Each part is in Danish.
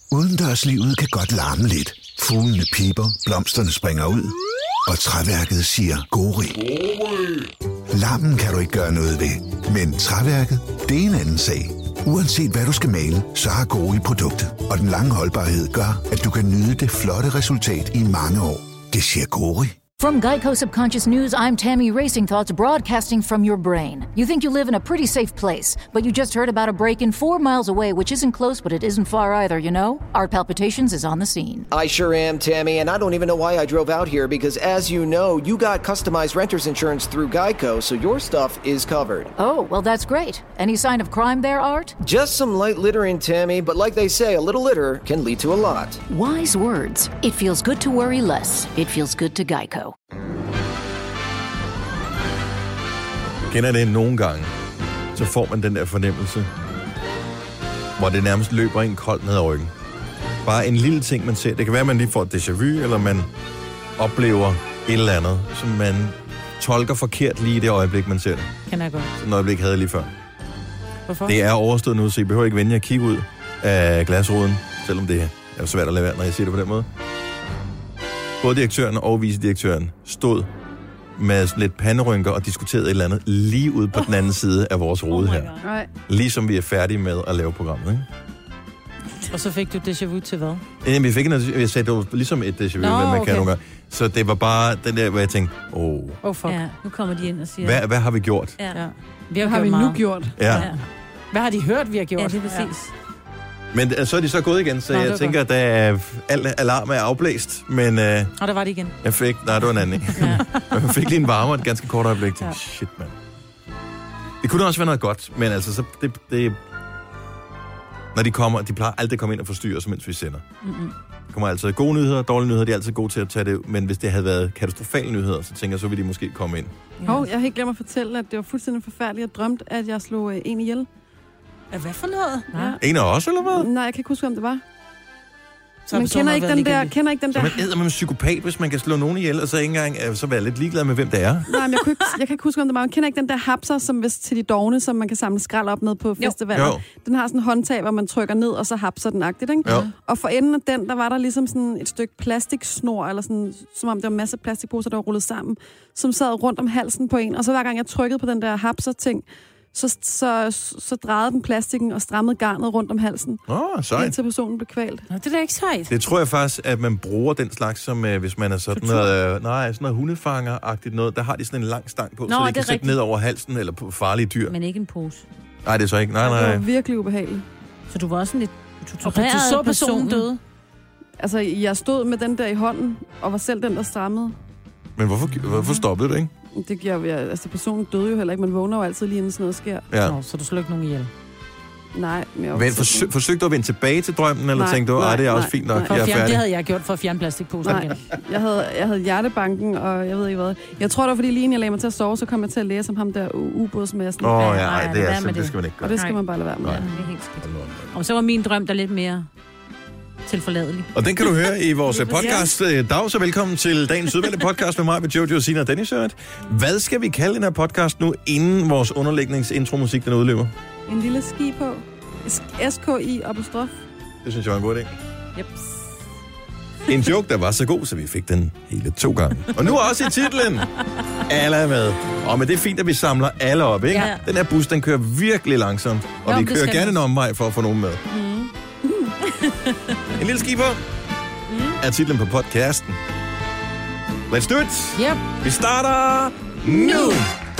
Udendørslivet kan godt larme lidt. Fuglene piper, blomsterne springer ud, og træværket siger gori. Larmen kan du ikke gøre noget ved, men træværket, det er en anden sag. Uanset hvad du skal male, så har Gori produktet, og den lange holdbarhed gør, at du kan nyde det flotte resultat i mange år. Det siger Gori. From Geico Subconscious News, I'm Tammy Racing Thoughts broadcasting from your brain. You think you live in a pretty safe place, but you just heard about a break-in 4 miles away, which isn't close, but it isn't far either, you know? Art Palpitations is on the scene. I sure am, Tammy, and I don't even know why I drove out here, because as you know, you got customized renter's insurance through Geico, so your stuff is covered. Oh, well, that's great. Any sign of crime there, Art? Just some light littering, Tammy, but like they say, a little litter can lead to a lot. Wise words. It feels good to worry less. It feels good to Geico. Kender det nogle gange, så får man den der fornemmelse, hvor det nærmest løber en koldt ned ad ryggen. Bare en lille ting, man ser. Det kan være, at man lige får et déjà vu, eller man oplever et eller andet, som man tolker forkert lige i det øjeblik, man ser det. Kender jeg godt. Sådan et øjeblik havde jeg lige før. Hvorfor? Det er overstået nu, så I behøver ikke vende jer at kigge ud af glasruden, selvom det er svært at lade være, når jeg siger det på den måde. Både direktøren og vicedirektøren stod med sådan lidt panderynker og diskuterede et eller andet lige ude på den anden side af vores rode her. Ligesom vi er færdige med at lave programmet, ikke? Og så fik du déjà vu til hvad? Jamen, vi fik en, jeg sagde, det var ligesom et déjà vu, man kan nogle gange. Så det var bare den der, hvor jeg tænkte, fuck. Ja, nu kommer de ind og siger... Hvad har vi gjort? Ja. Hvad har vi nu gjort? Ja. Hvad har de hørt, vi har gjort? Ja, det er præcis. Men så er de så gået igen, så jeg tænker, at al alarm er afblæst, men... Og der var det igen. Jeg fik... Nej, det var en anden, ikke? Jeg fik lige en varme et ganske kort øjeblik. Shit, mand. Det kunne også være noget godt, men altså, så det når de kommer, de plejer aldrig at komme ind og forstyrre os, mens vi sender. Der kommer altid gode nyheder, dårlige nyheder, de er altid gode til at tage det, men hvis det havde været katastrofale nyheder, så tænker jeg, så vil de måske komme ind. Jeg har helt glemt at fortælle, at det var fuldstændig forfærdeligt. Jeg drømte, at jeg slog en ihjel. Hvad for noget? Ja. En af os, eller hvad? Nej, jeg kan ikke huske, om det var. Så man kender ikke den der... Så man æder med en psykopat, hvis man kan slå nogen ihjel, og så ikke engang så være lidt ligeglad med, hvem det er. Nej, men jeg kan ikke huske, om det var. Man kender ikke den der hapser, som hvis til de dogne, som man kan samle skrald op med på festivaler. Jo. Den har sådan en håndtag, hvor man trykker ned, og så hapser den agtigt, ikke? Jo. Og for enden af den, der var der ligesom sådan et stykke plastiksnor, eller sådan, som om der var en masse plastikposer, der var rullet sammen, som sad rundt om halsen på en. Og så hver gang jeg trykkede på den der hapser-ting, så drejede den plastikken og strammede garnet rundt om halsen. Sejt. Indtil personen blev kvalt. Nå, det er da ikke sejt. Det tror jeg faktisk, at man bruger den slags, som hvis man er sådan noget, sådan noget hundefanger-agtigt noget. Der har de sådan en lang stang på, så de kan sætte ned over halsen eller på farlige dyr. Men ikke en pose. Nej, det er så ikke. Nej. Det var virkelig ubehageligt. Så du var også sådan lidt tortureret, du så personen døde? Altså, jeg stod med den der i hånden, og var selv den, der strammede. Men hvorfor stoppede det, ikke? Det gjorde vi. Altså, personen døde jo heller ikke. Man vågner jo altid lige, inden sådan noget sker. Ja. Nå, så du slog ikke nogen ihjel? Nej. Men forsøgte du at vende tilbage til drømmen, eller tænkte du, det er også fint nok, jeg er færdig? Det havde jeg gjort for at fjerne plastikposen igen. Jeg havde hjertebanken, og jeg ved ikke hvad. Jeg tror, det var, fordi lige inden jeg lagde mig til at sove, så kom jeg til at læse om ham der ubådsmassen. Det skal man ikke gøre. Og det skal man bare lade være med. Ja, det er helt skidt. Og så var min drøm der lidt mere tilforladelig. Og den kan du høre i vores podcast. Dag, så velkommen til dagens udvalgte podcast med mig, med Jojo, Sina og Dennis Hørt. Hvad skal vi kalde den her podcast nu, inden vores underlægnings-intro-musik den udløber? En lille ski på. SKI apostrof. Det synes jeg var en god idé. Jeps. En joke, der var så god, så vi fik den hele 2 gange. Og nu også i titlen. Alle er med. Men det er fint, at vi samler alle op, ikke? Ja. Den her bus, den kører virkelig langsomt. Og vi kører gerne en omvej for at få nogen med. En lille ski på er titlen på podcasten. Let's do it. Yep. Vi starter nu.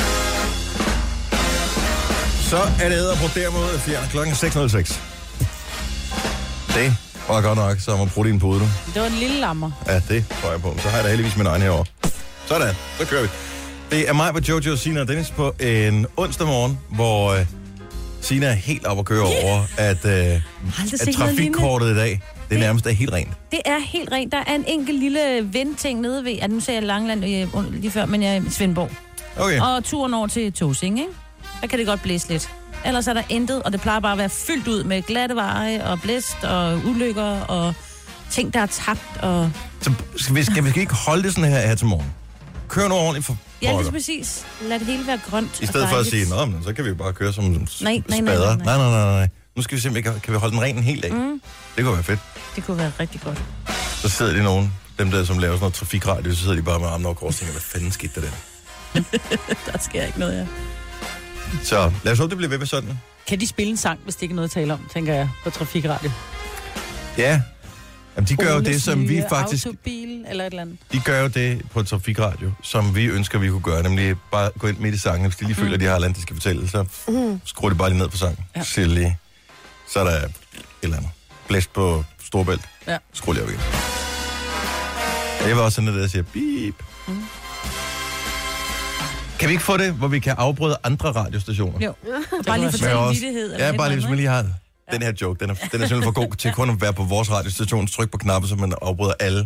Så er det æder på mod fjern klokken 6.06. Det var godt nok, så må bruge din pude, du. Det var en lille lammer. Ja, det tror jeg på. Så har jeg da heldigvis min egen herovre. Sådan, så kører vi. Det er mig på Jojo, Sina og Dennis på en onsdag morgen, hvor Sina er helt op at køre over, at trafikkortet i dag, det nærmest er helt rent. Det er helt rent. Der er en enkelt lille vindting nede ved, nu sagde jeg Langeland lige før, men jeg er i Svendborg. Okay. Og turen over til Tåsing, ikke? Der kan det godt blæse lidt. Ellers er der intet, og det plejer bare at være fyldt ud med glatte veje og blæst og ulykker og ting, der er tabt. Og... Så skal vi ikke holde det sådan her til morgen? Kør nu ordentligt for Ja, det er præcis. Lad det hele være grønt. I stedet for at sige, men så kan vi jo bare køre som spader. Nej. Nu skal vi se, om kan vi holde den ren en hel dag. Det kunne være fedt. Det kunne være rigtig godt. Så sidder de nogen, dem der, som laver sådan noget trafikradio, så sidder de bare med armene over kors og tænker, hvad fanden skete der? Der sker ikke noget, ja. Så lad os håbe, det bliver ved med sådan. Kan de spille en sang, hvis det ikke er noget at tale om, tænker jeg, på trafikradio? Ja. Jamen, de gør jo det, som vi faktisk... Autobil eller et eller andet. De gør jo det på trafikradio, som vi ønsker, vi kunne gøre. Nemlig bare gå ind midt i sangen. Hvis de lige føler, at de har land, de skal fortælle, så skruer de bare lige ned på sangen. Ja. Så er der et eller andet. Blæst på Storebælt. Ja. Skru lige op igen. Jeg var også sådan noget, der siger beep. Kan vi ikke få det, hvor vi kan afbryde andre radiostationer? Jo. Bare lige fortælle en vittighed. Ja, bare lige, hvis man lige har den her joke. Den er simpelthen for god til kun at være på vores radiostation. Tryk på knappen, så man afbryder alle.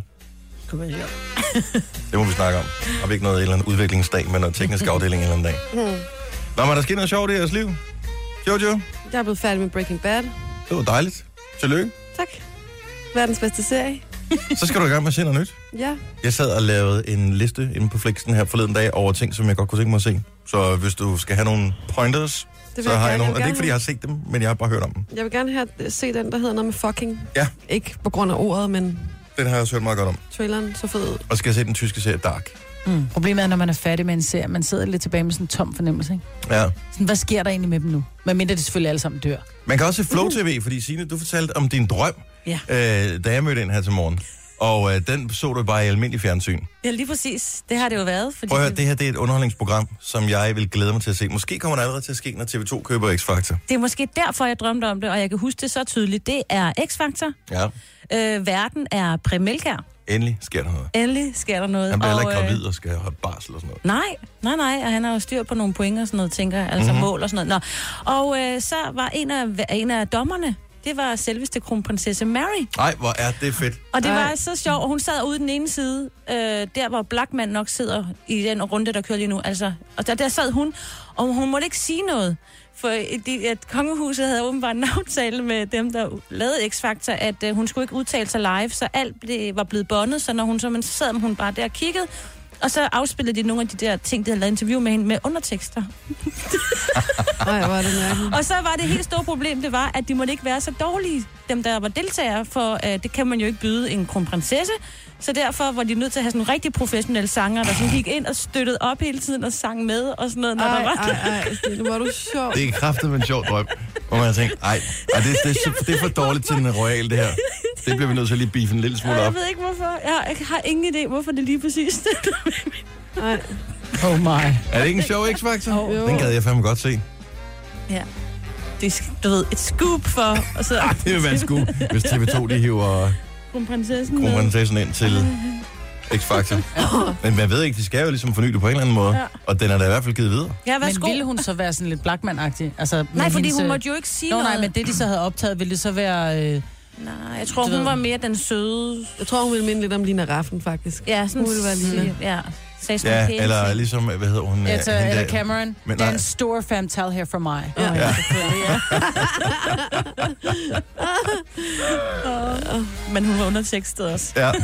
Det må vi snakke om. Har vi ikke noget eller andet udviklingsdag, men noget teknisk afdeling en eller anden dag. Nå, men der sker noget sjovt i jeres liv. Jojo? Jeg er blevet færdig med Breaking Bad. Det var dejligt. Tillykke. Tak. Verdens bedste serie. Så skal du i gang med at se noget nyt. Ja. Jeg sad og lavede en liste inde på Flixen her forleden dag over ting, som jeg godt kunne tænke mig at se. Så hvis du skal have nogle pointers, så har jeg nogle. Og det er ikke, fordi jeg har set dem, men jeg har bare hørt om dem. Jeg vil gerne se den, der hedder noget med fucking. Ja. Ikke på grund af ordet, men... Den har jeg også hørt meget godt om. Traileren så fed ud. Og skal jeg se den tyske serie Dark. Problemet er, når man er færdig med en serie, man sidder lidt tilbage med sådan en tom fornemmelse, ikke? Ja. Sådan, hvad sker der egentlig med dem nu? Men mindre det selvfølgelig alle sammen dør. Man kan også se Flow TV, fordi Signe, du fortalte om din drøm, da jeg mødte ind her til morgen. Og den så du bare i almindelig fjernsyn. Ja, lige præcis. Det har det jo været. Fordi prøv at høre, det her det er et underholdningsprogram, som jeg vil glæde mig til at se. Måske kommer det allerede til at ske, når TV2 køber X-Factor. Det er måske derfor, jeg drømte om det, og jeg kan huske det så tydeligt. Det er X-Factor. Ja. Verden er Præmelkær. Endelig sker der noget. Endelig sker der noget. Han bliver heller ikke gravid og skal have barsel og sådan noget. Nej, og han har jo styr på nogle point og sådan noget, tænker jeg. Altså mål og sådan noget. Nå. Og så var en af dommerne, det var selveste kronprinsesse Mary. Nej, hvor er det fedt. Og det var så sjovt, og hun sad ude den ene side, der hvor Blackman nok sidder i den runde, der kører lige nu. Altså, og der sad hun, og hun måtte ikke sige noget. For at kongehuset havde åbenbart en aftale med dem, der lavede X-Factor, at hun skulle ikke udtale sig live, så alt var blevet båndet, så når hun så sad hun bare der og kiggede, og så afspillede de nogle af de der ting, de havde lavet interview med hende med undertekster. Og så var det helt store problem, det var, at de måtte ikke være så dårlige, dem der var deltagere, for det kan man jo ikke byde en kronprinsesse. Så derfor var de nødt til at have sådan nogle rigtig professionelle sanger, der sådan gik ind og støttede op hele tiden og sang med og sådan noget, når der var... Det var du sjov. Det er kraftigt en sjov drøm, hvor man har tænkt, det er for dårligt til en royal, det her. Det bliver vi nødt til at lige beefe en lille smule op. Jeg ved ikke, hvorfor. Jeg har ingen idé, hvorfor det lige præcis det. Nej. Oh my. Er det ikke en sjov X-Factor? Den gad jeg fandme godt se. Ja. Det er, du ved, et scoop for... Og så, det vil være en scoop, hvis TV2 de hiver kronprinsessen ind til X-Factor. Men man ved ikke, de skal jo ligesom forny det på en eller anden måde. Ja. Og den er da i hvert fald givet videre. Ja, men ville hun så være sådan lidt Blackman-agtig? Altså, nej, fordi hun måtte jo ikke sige noget. Nej, men det de så havde optaget, ville det så være... Nej, jeg tror, hun var mere den søde... Jeg tror, hun ville minde lidt om Lina Raffen, faktisk. Ja, sådan hun ville være Lina. Ja. Ja, eller ligesom, hvad hedder hun? Eller Cameron. Det er en stor femtal her fra mig. Ja. Men hun var undertekstet også. Ja.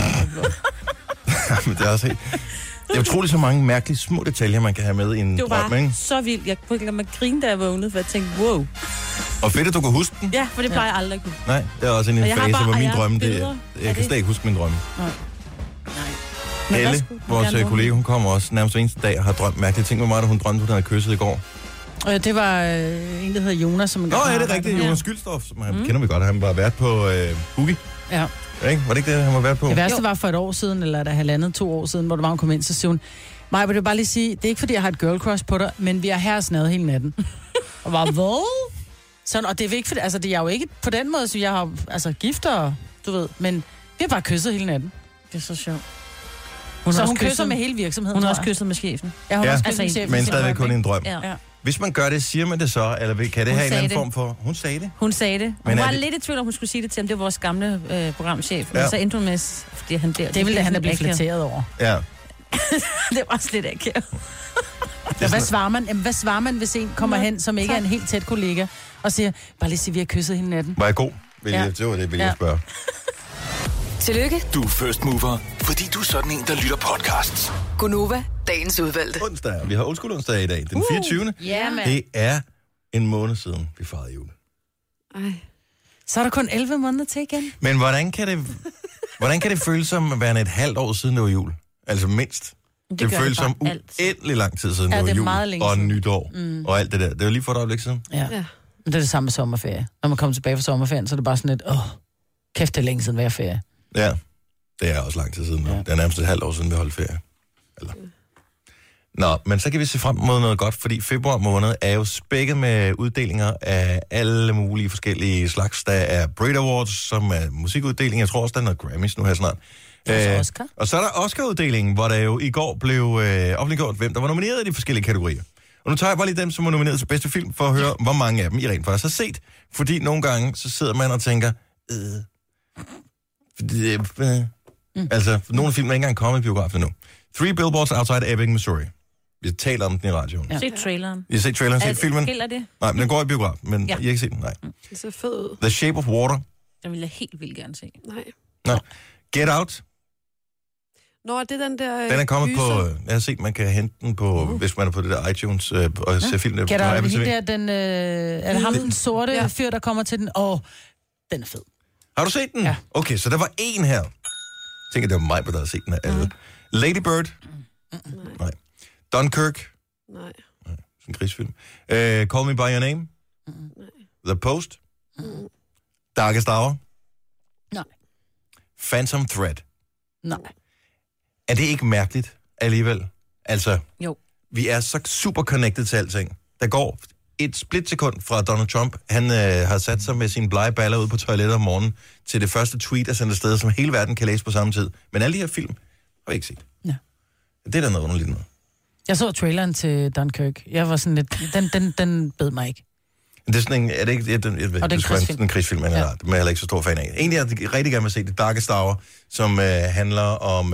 Men det er også helt... Det er utroligt så mange mærkelige små detaljer, man kan have med i en drøm, ikke? Så vildt. Jeg kunne ikke lade mig grine, da jeg vågnede, for jeg tænkte, wow. Og fedt, at du kan huske den. Ja, for det plejer jeg aldrig at kunne. Nej, det er også en fase, hvor min drømme, jeg kan slet ikke huske min drømme. Nej. Helle, vores kollega, hun kommer også nærmest eneste dag og har drømt mærkelige ting. Hvor meget hun drømte, hun havde kysset i går? Det var en, der hedder Jonas. Som er det rigtigt? Jonas Skyldstof, som han kender vi godt. Han var vært på Boogie. Ja. Ikke? Var det ikke det, han var vært på? Det værste var for et år siden, eller der 1,5-2 år siden, hvor der var hun kom ind, så siger hun, Maja, vil du bare lige sige, det er ikke fordi, jeg har et girl crush på dig, men vi er her snadet hele natten. Og var hvad? Sådan, og det er ikke fordi, altså det er jo ikke på den måde, så jeg har altså gifter, du ved, men vi har bare kysset hele natten. Det er så sjovt. Så hun kysser med hele virksomheden. Hun har også kysset med chefen. Ja, hun har også kysset med chefen. Men stadigvæk kun en drøm. Ja. Hvis man gør det, siger man det så, eller kan det have en eller anden form for... Hun sagde det? Hun sagde det. Hun var lidt i tvivl, om hun skulle sige det til ham. Det var vores gamle programchef. Men så endte hun med, fordi han der... Det ville han have blivet flatteret over. Ja. Det var slet akavet. Hvad svarer man? Hvad svarer man, hvis en kommer hen, som ikke er en helt tæt kollega, og siger, bare lige sige, vi har kysset hele natten? Var jeg god? Det var det, vil jeg spørge. Tillykke. Du er first mover, fordi du er sådan en, der lytter podcasts. Gunova, dagens udvalgte. Onsdag. Vi har Old School onsdag i dag, den 24. Yeah, det er en måned siden, vi fejrede jul. Så er der kun 11 måneder til igen. Men hvordan kan det føles som at være et halvt år siden, det var jul? Altså mindst. Det føles som uendelig lang tid siden, det var jul og nytår og alt det der. Det var lige for et øjeblik siden. Ja. Men det er det samme med sommerferie. Når man kommer tilbage fra sommerferien, så er det bare sådan et, kæft, det er længe siden hver ferie. Ja, det er også lang tid siden. Ja. Det er nærmest et halvt år siden, vi holdt ferie. Eller... Nå, men så kan vi se frem mod noget godt, fordi februar måned er jo spækket med uddelinger af alle mulige forskellige slags. Der er Brit Awards, som er musikuddeling. Jeg tror også, der er noget Grammys nu her snart. Oscar. Og så er der Oscar-uddelingen, hvor der jo i går blev offentliggjort, hvem der var nomineret i de forskellige kategorier. Og nu tager jeg bare lige dem, som var nomineret til bedste film, for at høre, hvor mange af dem I rent faktisk har set. Fordi nogle gange, så sidder man og tænker... Altså, nogle af filmene er ikke engang kommet i biografen nu. 3 Billboards Outside Ebbing, Missouri. Vi taler om den i radioen. Ja. Se traileren. I har set traileren, set filmen? Gælder det? Nej, men den går i biografen, men I har ikke set den, nej. Det ser fed ud. The Shape of Water. Den vil jeg helt vildt gerne se. Nej. Get Out. Nå, det er den der... Den er kommet på... Jeg har set, man kan hente den på, hvis man er på det der iTunes og se filmen Get på Out, Apple TV. er det ham, den sorte fyr, der kommer til den? Den er fed. Har du set den? Ja. Okay, så der var en her. Jeg tænker, det var mig, der havde set den af alle. Lady Bird. Nej. Dunkirk. Nej. Sådan en krigsfilm. Call Me By Your Name. The Post. Darkest Hour. Nej. Phantom Thread. Nej. Er det ikke mærkeligt alligevel? Altså, jo. Vi er så super connected til alting. Der går et splitsekund fra Donald Trump. Han har sat sig med sine blege baller ud på toilettet om morgenen til det første tweet, der sendt afsted, som hele verden kan læse på samme tid. Men alle de her film har vi ikke set. Ja. Det er da noget underligt noget. Jeg så traileren til Dunkirk. Jeg var sådan lidt... Den bed mig ikke. Det er sådan en... Er det ikke... Jeg ved, det er en krigsfilm, men jeg er heller ikke så stor fan af. Egentlig er jeg rigtig gerne vil se det Darkest Hour, som handler om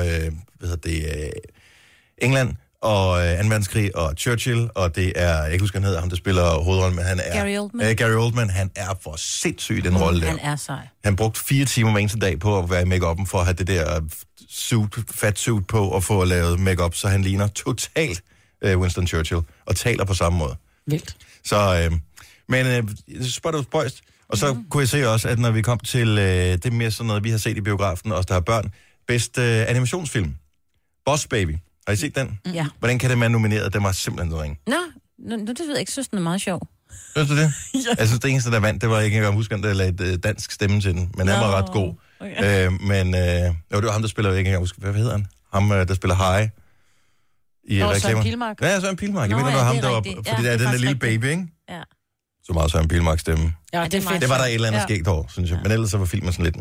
England og 2. verdenskrig og Churchill, og det er... Jeg kan huske, han hedder ham, der spiller hovedrollen, men han er... Gary Oldman. Han er for sindssyg den rolle der. Han er sej. Han brugte 4 timer hver eneste dag på at være i make-up'en for at have det der fat suit på og få lavet make-up, så han ligner totalt Winston Churchill og taler på samme måde. Vildt. Så, men jeg synes bare, det var spøjst. Og så kunne jeg se også, at når vi kom til det mere sådan noget, vi har set i biografen, os der har børn, bedste animationsfilm. Boss Baby. Har I set den? Ja. Hvordan kan det være nomineret? Den var simpelthen så ringe. Nå, det ved jeg ikke. Jeg synes, den er meget sjov. Synes du det? Ja. Jeg synes, det eneste, der vandt, det var ikke engang huske, der lagde dansk stemme til den. Men han var ret god. Okay. Det var ham, der spiller, ikke engang huske, hvad hedder han? Ham, der spiller High i reklamer. Søren Pilmark. Ja, Søren Pilmark. Jeg mener, det var ham, der var... Fordi det er den der lille baby, ikke? Ja. Så meget Søren Pilmark stemme. Ja, det er fedt. Det var der et eller andet skægt over, synes jeg. Men ellers så var filmen sådan lidt...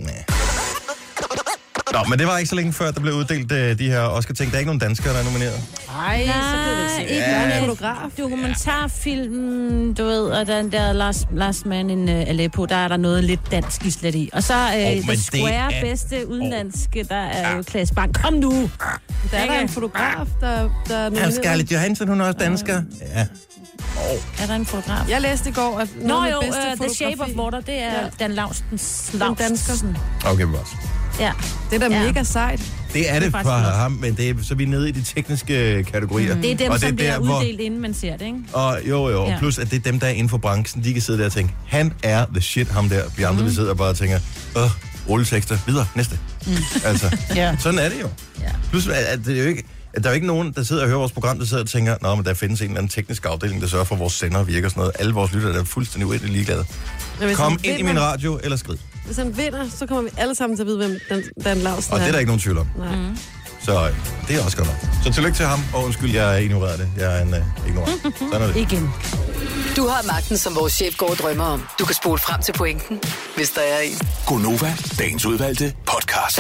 Nå, men det var ikke så længe før, der blev uddelt de her Oscar-ting. Der er ikke nogen danskere, der er nomineret. Nej, så kan det se. Ikke fotograf. Dokumentarfilm, du ved, og den der Last Man in Aleppo, der er der noget lidt dansk slet i. Og så The Square bedste udenlandske, der er jo Claes Bang. Kom nu! Der er en fotograf, der er nomineret. Scarlett Johansson, hun er også dansker. Ja. Er der en fotograf? Jeg læste i går, at The Shape of Water, det er Dan Laustsen. Okay, men også. Ja. Det er da mega sejt. Det er det for ham, men det er, så vi er nede i de tekniske kategorier. Det er dem, som bliver uddelt, inden man ser det, ikke? Og og plus at det er dem, der er inden for branchen, de kan sidde der og tænke, han er the shit, ham der. Vi andre, vi sidder bare og tænker, rulletekster, videre, næste. Altså, sådan er det jo. Plus at det er jo ikke... Der er jo ikke nogen, der sidder og hører vores program, der sidder og tænker, nå, men der findes en eller anden teknisk afdeling, der sørger for, at vores sender virker og sådan noget. Alle vores lyttere, der er fuldstændig uendelig ligeglade. Kom ind i min radio, eller skrid. Hvis han vinder, så kommer vi alle sammen til at vide, hvem Dan Laustsen er. Og det er der ikke nogen tvivl om. Så det er også godt nok. Så tillykke til ham, og undskyld, jeg ignorerer det. Jeg er en ignorant. Sådan er det. Igen. Du har magten, som vores chef går og drømmer om. Du kan spole frem til pointen, hvis der er en. Gonova, dagens udvalgte podcast.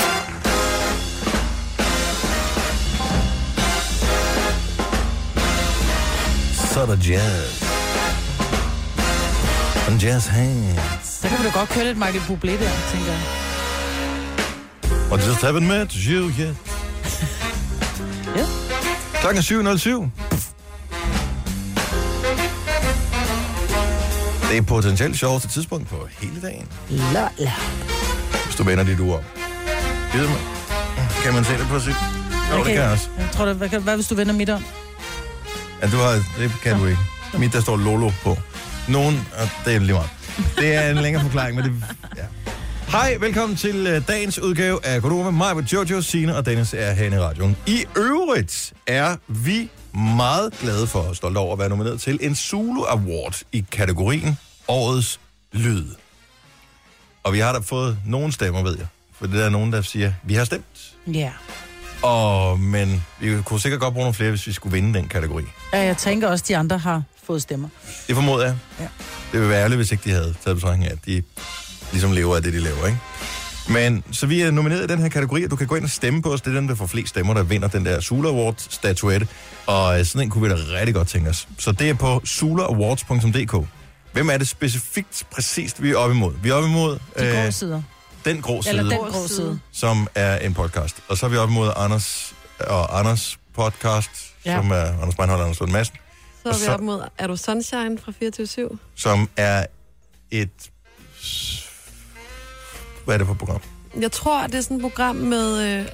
Så er der jazz. En jazz hands. Så kan vi da godt køre lidt Michael Bublé der, tænker jeg. Og just haven't met you yet. Ja. Klokken er 7:07. Det er potentielt sjoveste tidspunkt på hele dagen. Lala. Hvis du vender dit ur om. Kan man se det på sit? Jo, okay. Det kan jeg også. Jeg tror, hvad hvis du vender midt om? Ja, det kan du ikke. Mit, der står Lolo på. Nogen, og det er lige meget. Det er en længere forklaring, men det... Ja. Hej, velkommen til dagens udgave af Godova. Mig med Jojo, Signe og Dennis er herinde i radioen. I øvrigt er vi meget glade for og stolte over at være nomineret til en Zulu Award i kategorien Årets Lyd. Og vi har da fået nogle stemmer, ved jeg. For det er nogen, der siger, vi har stemt. Ja. Men vi kunne sikkert godt bruge nogle flere, hvis vi skulle vinde den kategori. Ja, jeg tænker også, at de andre har fået stemmer. Det formoder jeg. Ja. Det ville være ærligt, hvis ikke de havde taget betragtning af, at de ligesom lever af det, de laver, ikke? Men så vi er nomineret i den her kategori, og du kan gå ind og stemme på os. Det er den, der får flest stemmer, der vinder den der Zulu Award-statuette. Og sådan en kunne vi da rigtig godt tænke os. Så det er på zulaawards.dk. Hvem er det specifikt præcist, vi er oppe imod? Vi er oppe imod... De grå sider. Den grå side. Eller den grå side. Som er en podcast. Og så er vi oppe imod Anders podcast, som er Anders Breinholt og Anders Lund Madsen. Så er vi oppe mod Er du Sunshine fra 24/7? Som er et... Hvad er det for et program? Jeg tror, det er sådan et program med...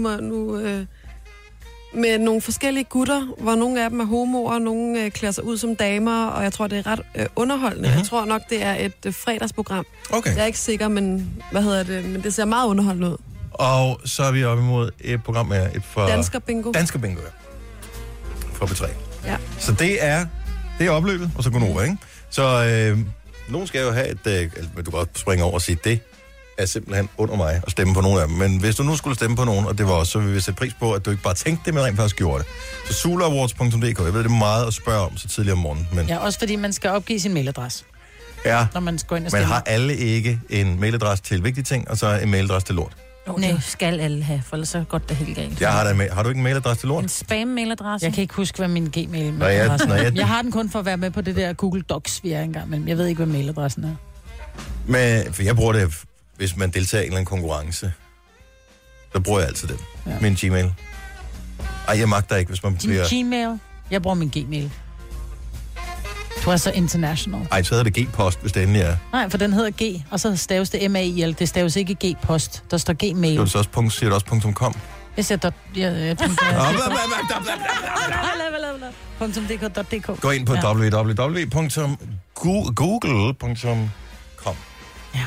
med nogle forskellige gutter, hvor nogle af dem er homoer, og nogle klæder sig ud som damer, og jeg tror, det er ret underholdende. Jeg tror nok, det er et fredagsprogram. Okay. Jeg er ikke sikker, men men det ser meget underholdende ud. Og så er vi oppe imod et program med et fra... Dansker Bingo. Dansker Bingo, ja. Fra B3. Ja. Så det er opløbet, og så Gonova, ikke? Så nogen skal jo have et... du kan godt springe over og sige, det er simpelthen under mig at stemme på nogen af dem. Men hvis du nu skulle stemme på nogen, og det var også, så vil vi sætte pris på, at du ikke bare tænkte det, men rent faktisk gjorde det. Så zulaawards.dk. Jeg ved, det er meget at spørge om så tidligt om morgenen. Men... Ja, også fordi man skal opgive sin mailadresse. Ja, når man går ind og stemmer. Men har alle ikke en mailadresse til vigtige ting, og så en mailadresse til lort? Det skal alle have, for ellers så går det helt galt. Har du ikke en mailadresse til lort? En spam-mailadresse? Jeg kan ikke huske, hvad min Gmail er. Jeg har den kun for at være med på det der Google Docs, vi er engang, men jeg ved ikke, hvad mailadressen er. Men for jeg bruger det, hvis man deltager i en eller anden konkurrence. Så bruger jeg altid det. Ja. Min Gmail. Ej, jeg magter ikke, hvis man bliver... Gmail? Jeg bruger min Gmail. Du er så international. Ej, så hedder det G-post, hvis det endelig er. Nej, for den hedder G, og så staves det M-A-I-L. Det staves ikke G-post. Der står Gmail. Det er også siger du også .com? Jeg siger .dk. Gå ind på www.google.com. Ja.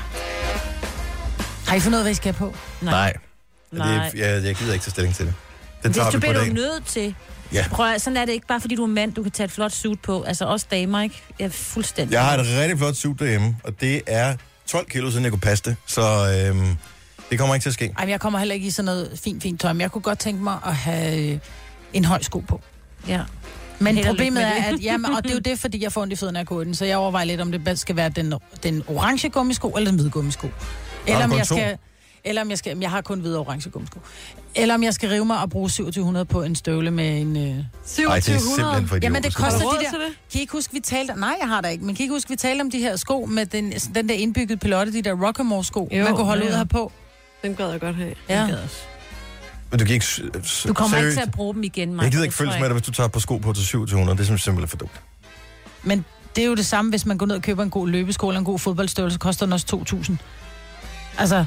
Har I fundet ud af, hvad I skal på? Nej. Jeg gider ikke tage stilling til det. Hvis du bliver du nødt til. Ja. Prøv, sådan er det ikke bare, fordi du er mand, du kan tage et flot suit på. Altså også damer, ikke? Jeg er fuldstændig... Jeg har et rigtig flot suit derhjemme, og det er 12 kilo, siden jeg kunne passe det. Så det kommer ikke til at ske. Ej, jeg kommer heller ikke i sådan noget fint tøj, men jeg kunne godt tænke mig at have en høj sko på. Ja. Men problemet er, at og det er jo det, fordi jeg får ondt i fødderne af koden, så jeg overvejer lidt, om det skal være den orange gummisko eller den hvide gummisko. Eller om jeg skal, jeg har kun hvide og orange gummisko. Eller om jeg skal rive mig og bruge 2700 på en støvle med en... 2700? Jamen, det koster de der... Kan I ikke huske, vi talte... Nej, jeg har da ikke. Men kan I ikke huske, vi talte om de her sko med den der indbyggede pilotte, de der Rockamore-sko, man kunne holde ud her på? Den gad jeg godt have. Ja. Men du kan ikke... Du kommer ikke til at bruge dem igen, Maja. Jeg gider ikke følges med dig, hvis du tager på sko på til 2700. Det er simpelthen for dumt. Men det er jo det samme, hvis man går ned og køber en god løbesko eller en god fodboldstøvle, så koster den også 2.000. Altså...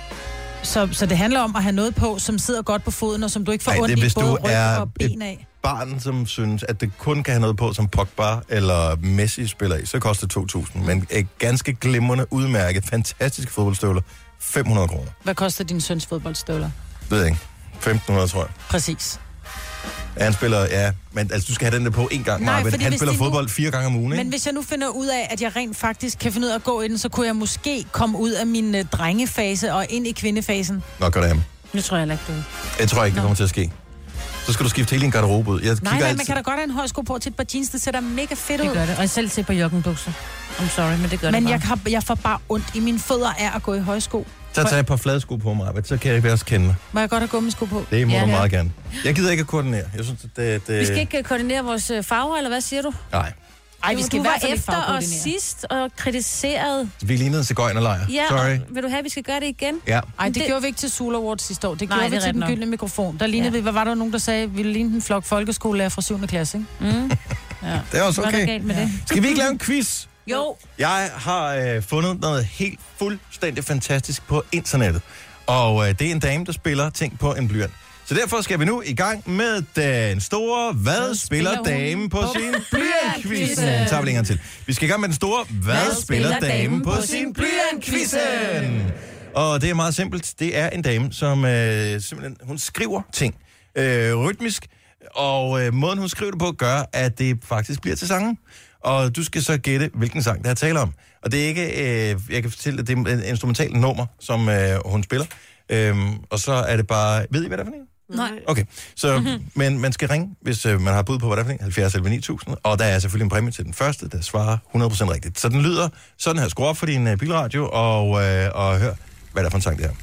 Så det handler om at have noget på, som sidder godt på foden, og som du ikke får ondt i både ryg og ben af. Barn, som synes, at det kun kan have noget på, som Pogba eller Messi spiller i, så koster det 2.000. Men ganske glimrende, udmærket, fantastiske fodboldstøvler, 500 kroner. Hvad koster din søns fodboldstøvler? Ved jeg ikke. 1.500, tror jeg. Præcis. Han spiller, men altså, du skal have den der på en gang. Nej, han spiller fodbold 4 gange om ugen, ikke? Men hvis jeg nu finder ud af, at jeg rent faktisk kan finde ud af at gå i den, så kunne jeg måske komme ud af min drengefase og ind i kvindefasen. Nå, gør det ham. Det tror jeg ikke, du. Jeg tror ikke, det kommer til at ske. Så skal du skifte hele din garderobe ud. Nej, man kan da godt have en høj sko på til et par jeans, det ser mega fedt ud. Det gør det, og jeg selv ser på joggenbukser. I'm sorry, men det gør men det bare. Men jeg får bare ondt i mine fødder af at gå i højsko. Så tager jeg et par flade sko på mig, så kan jeg også kende mig. Må jeg godt have gummisko på? Det må du meget gerne. Jeg gider ikke at koordinere. Jeg synes, det... Vi skal ikke koordinere vores farver, eller hvad siger du? Nej. Ej, vi skal du var efter og sidst og kritiseret. Vi lignede en sigøjnerlejr. Ja, sorry. Vil du have, at vi skal gøre det igen? Ja. Ej, det gjorde vi ikke til Zulu Awards sidste år. Det gjorde vi til den gyldne mikrofon. Der lignede vi, hvad var der nogen, der sagde, vi lignede en flok folkeskolelærer fra 7. klasse, ikke? Mm. Ja. Det er også okay. Hvad er der galt med det? Skal vi ikke lave en quiz? Jo. Jeg har fundet noget helt fuldstændig fantastisk på internettet. Og det er en dame, der spiller ting på en blyant. Så derfor skal vi nu i gang med den store Hvad spiller damen på sin blyant-quizzen? Tager vi længere til. Vi skal i gang med den store Hvad spiller damen på sin blyant-quizzen? Og det er meget simpelt. Det er en dame, som simpelthen hun skriver ting rytmisk, og måden hun skriver det på gør, at det faktisk bliver til sangen. Og du skal så gætte, hvilken sang der er tale om. Og det er ikke, jeg kan fortælle, at det er et instrumentalt nummer, som hun spiller. Og så er det bare, ved I, hvad det er for en? Nej. Okay, så, men man skal ringe, hvis man har bud på, hvad det er for en, 70 11 9000, og der er selvfølgelig en præmie til den første, der svarer 100% rigtigt. Så den lyder sådan her. Skru op for din bilradio, og hør, hvad der er for en sang, det her.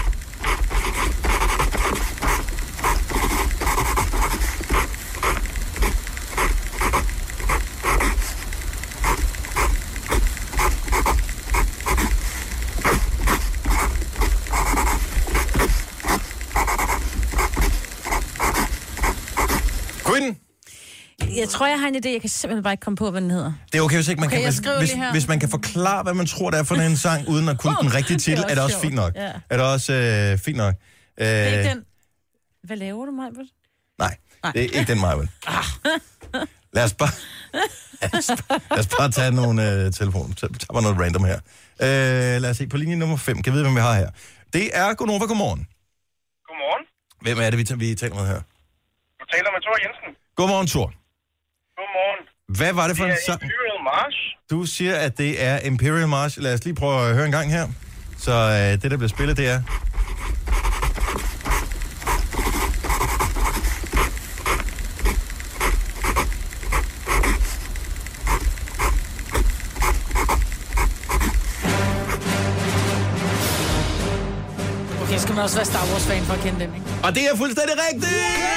Jeg tror, jeg har en idé. Jeg kan simpelthen bare ikke komme på, hvad den hedder. Det er okay, hvis ikke man kan, hvis man kan forklare, hvad man tror, der er for en sang, uden at kunne den rigtige titel, er det også fint nok. Ja. Er det også fint nok. Det er ikke den. Hvad laver du, Majbert? Nej, det er ikke den, Majbert. Lad os bare tage nogle telefoner. Tag bare noget random her. Lad os se på linje nummer 5. Kan vi vide, hvem vi har her? Det er Gunova. Godmorgen. Godmorgen. Hvem er det, vi taler med her? Du taler med Thor Jensen. Godmorgen, Thor. Godmorgen. Hvad var det for en sang? Imperial March. Du siger, at det er Imperial March. Lad os lige prøve at høre en gang her. Så det, der bliver spillet, det er... Okay, skal man også være Star Wars-fan for at kende den, ikke? Og det er fuldstændig rigtigt!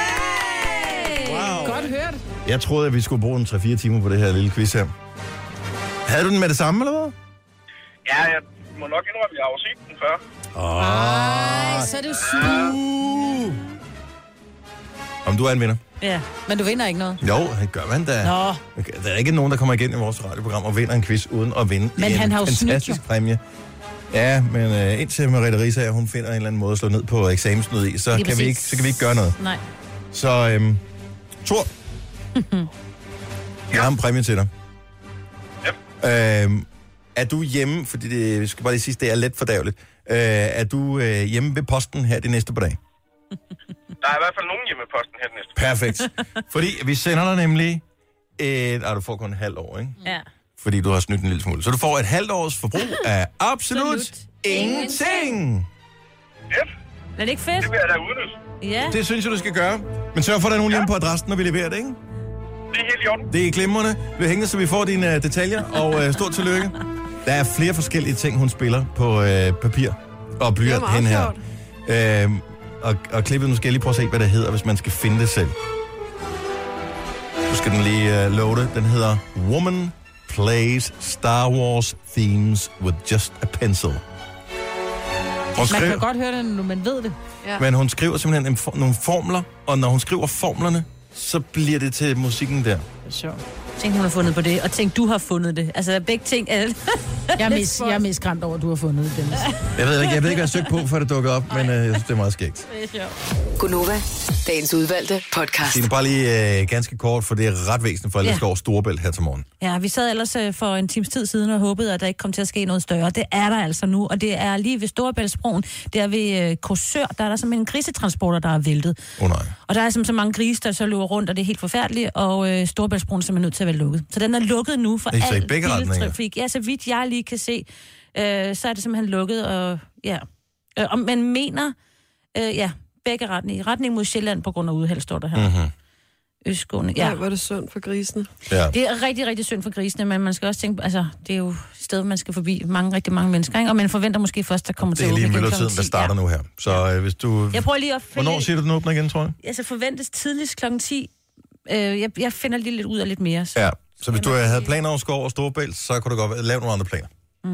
Wow. Godt hørt. Jeg troede, at vi skulle bruge en 3-4 timer på det her lille quiz her. Havde du den med det samme, eller hvad? Ja, jeg må nok indrømme, at jeg har set den før. Ej, så er det jo smooth. Om du er en vinder? Ja, men du vinder ikke noget. Jo, det gør man da. Nå. Der er ikke nogen, der kommer igen i vores radioprogram og vinder en quiz uden at vinde men han har jo fantastisk præmie. Ja, men indtil Merete Riisager, hun finder en eller anden måde at slå ned på eksamensnød i, så kan vi ikke gøre noget. Nej. Så, Thor, jeg har en præmie til dig. Yep. Er du hjemme, fordi det skal bare lige sige, det er let fordærveligt. Er du hjemme ved posten her de næste par dage? Der er i hvert fald nogen hjemme ved posten her de næste. Perfekt. Fordi vi sender dig nemlig du får kun en halv år, ikke? Ja. Fordi du har snydt en lille smule. Så du får et halvt års forbrug af absolut ingenting. Yep. Er det ikke fedt? Det vil jeg da udnytte. Ja. Det synes jeg, du skal gøre. Men sørg for, at der er nogen hjemme på adressen, når vi leverer det, ikke? Det er helt i orden. Det er glimrende. Bliv hængende, så vi får dine detaljer, og stort tillykke. Der er flere forskellige ting, hun spiller på papir og blyant hen her. Og klippet, nu skal jeg lige prøve at se, hvad det hedder, hvis man skal finde det selv. Nu skal den lige loade. Den hedder Woman Plays Star Wars Themes with Just a Pencil. Man kan godt høre det, når man ved det. Ja. Men hun skriver simpelthen nogle formler, og når hun skriver formlerne, så bliver det til musikken der. Det er sjovt. Tænk, hun har fundet på det, og tænk, du har fundet det. Altså, begge ting er... Jeg er mest skræmt over, at du har fundet det, Dennis. Jeg ved ikke, hvad jeg søgte på, før det dukkede op, men jeg synes, det er meget skægt. Det er sjovt. Gunova, dagens udvalgte podcast. Signe, bare lige ganske kort, for det er ret væsentligt for alle, der skal over Storebælt her til morgen. Ja, vi sad ellers for en times tid siden og håbede, at der ikke kom til at ske noget større. Det er der altså nu, og det er lige ved Storebæltsbroen. Der ved Korsør, der er der simpelthen en grisetransporter, der er væltet. Nej. Og der er simpelthen så mange grise, der så løber rundt, og det er helt forfærdeligt, og Storebæltsbroen er simpelthen nødt til at være lukket. Så den er lukket nu for al biltrafik. Ja, så vidt jeg lige kan se, så er det simpelthen lukket, og ja. Og man mener, begge retning mod Sjælland på grund af udheld, står der her. Mm-hmm. Østgående, Ja, hvor er det synd for grisene. Ja. Det er rigtig, rigtig synd for grisene, men man skal også tænke, altså, det er jo et sted, man skal forbi rigtig mange mennesker, ikke? Og man forventer måske først, der kommer til at åbne igen. Det er lige myldretiden, der starter nu her. Så hvis du... Jeg prøver lige at finde... Hvornår siger du, den åbner igen, tror jeg? Altså, forventes tidligst kl. 10. Jeg finder lige lidt ud af lidt mere. Ja, så hvis du havde planer om Skov og Storebælt, så kunne du godt lave nogle andre planer.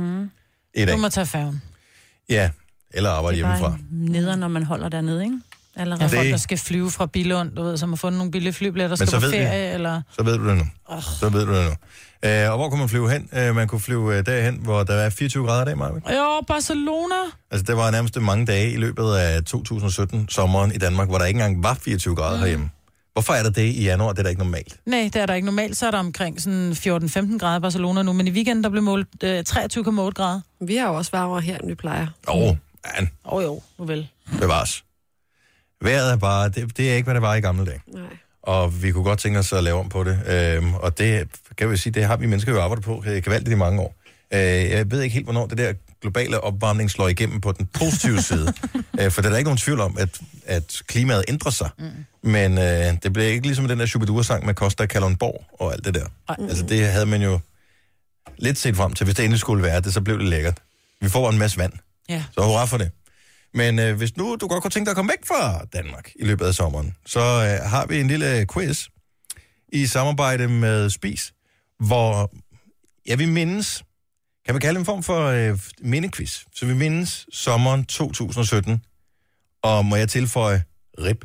Du må tage færgen. Ja, eller arbejde hjemmefra. Neder, når man holder dernede, ikke? allerede. Ja, folk, der skal flyve fra Billund, du ved, som har fundet nogle billige flybilletter, der skal på ferie, eller... Så ved du det nu. Så ved du det nu. Og hvor kunne man flyve hen? Man kunne flyve derhen, hvor der er 24 grader i dag, Maja. Jo, Barcelona. Altså, det var nærmest mange dage i løbet af 2017, sommeren i Danmark, hvor der ikke engang var 24 grader herhjemme. Hvorfor er der det i januar? Det er da ikke normalt. Nej, det er der ikke normalt. Så er der omkring sådan 14-15 grader i Barcelona nu, men i weekenden der blev målt 23,8 grader. Vi har jo også varmere her, end vi plejer. Jo, nu vel. Bevares. Vejret er bare, det er ikke, hvad det var i gamle dage. Nej. Og vi kunne godt tænke os at lave om på det. Og det kan vi sige, det har vi mennesker jo arbejdet på gevaldigt i mange år. Jeg ved ikke helt, hvornår det der globale opvarmning slår igennem på den positive side. For der er ikke nogen tvivl om, at klimaet ændrer sig. Men det bliver ikke ligesom den der Shubidua-sang med Costa Kalundborg og alt det der. Altså det havde man jo lidt set frem til. Hvis det endelig skulle være det, så blev det lækkert. Vi får en masse vand. Ja. Så hurra for det. Men hvis nu du godt kunne tænke dig at komme væk fra Danmark i løbet af sommeren, så har vi en lille quiz i samarbejde med Spis, hvor vi mindes, kan man kalde en form for mindequiz, så vi mindes sommeren 2017, og må jeg tilføje RIP.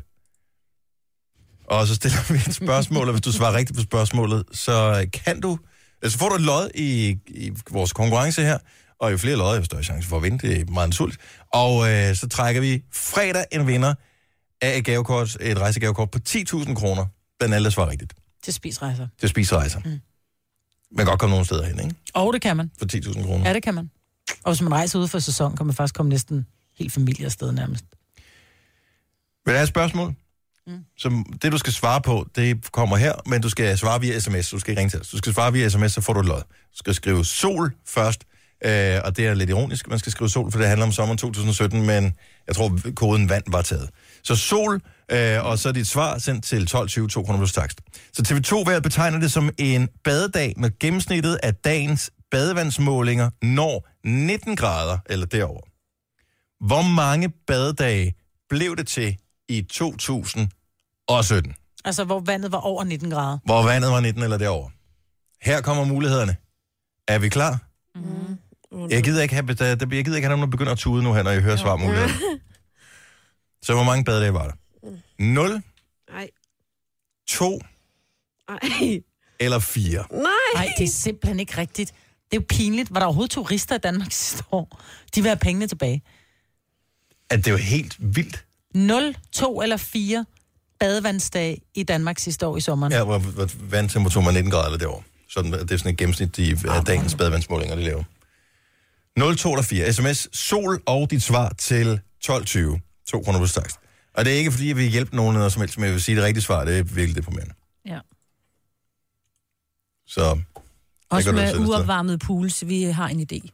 Og så stiller vi et spørgsmål, og hvis du svarer rigtigt på spørgsmålet, så kan du, altså får du et lod i vores konkurrence her, og jo flere lodder, jo større chance for at vinde. Det er meget naturligt. Og så trækker vi fredag en vinder af et rejsegavekort på 10.000 kroner. Den alle svarer rigtigt. Til spisrejser. Til spisrejser. Man kan godt komme nogle steder hen, ikke? Og det kan man. For 10.000 kroner. Ja, det kan man. Og hvis man rejser ude for sæson, kan man faktisk komme næsten helt familie afsted nærmest. Vil der er et spørgsmål? Så det, du skal svare på, det kommer her, men du skal svare via sms. Du skal ikke ringe til os. Du skal svare via sms, så får du et lod. Du skal skrive sol først. Og det er lidt ironisk, man skal skrive sol, for det handler om sommeren 2017, men jeg tror, koden vand var taget. Så sol, og så er dit svar sendt til 12.20, 200 plus takst. Så TV2-vejret betegner det som en badedag, med gennemsnittet af dagens badevandsmålinger når 19 grader eller derover. Hvor mange badedage blev det til i 2017? Altså, hvor vandet var over 19 grader. Hvor vandet var 19 eller derover. Her kommer mulighederne. Er vi klar? Jeg gider ikke have nogen, der begynder at tude nu her, når jeg hører svarmulighederne. Så hvor mange badedage var der? 0? Nej. 2? Nej. Eller 4? Nej, det er simpelthen ikke rigtigt. Det er jo pinligt. Var der overhovedet turister i Danmark sidste år? De vil have pengene tilbage. At det er jo helt vildt. 0, 2 eller 4 badevandsdage i Danmark sidste år i sommeren. Ja, hvor vandtemperaturen var 19 grader eller derovre. Sådan, det er sådan et gennemsnit af dagens badevandsmålinger, de laver. 0, 2 eller 4. SMS, sol og dit svar til 12.20. 200 plus takst. Og det er ikke, fordi jeg vil hjælpe nogen eller som helst, men jeg vil sige, det rigtige svar, det er virkelig deprimerende. Ja. Så... Også med uopvarmet pools, vi har en idé.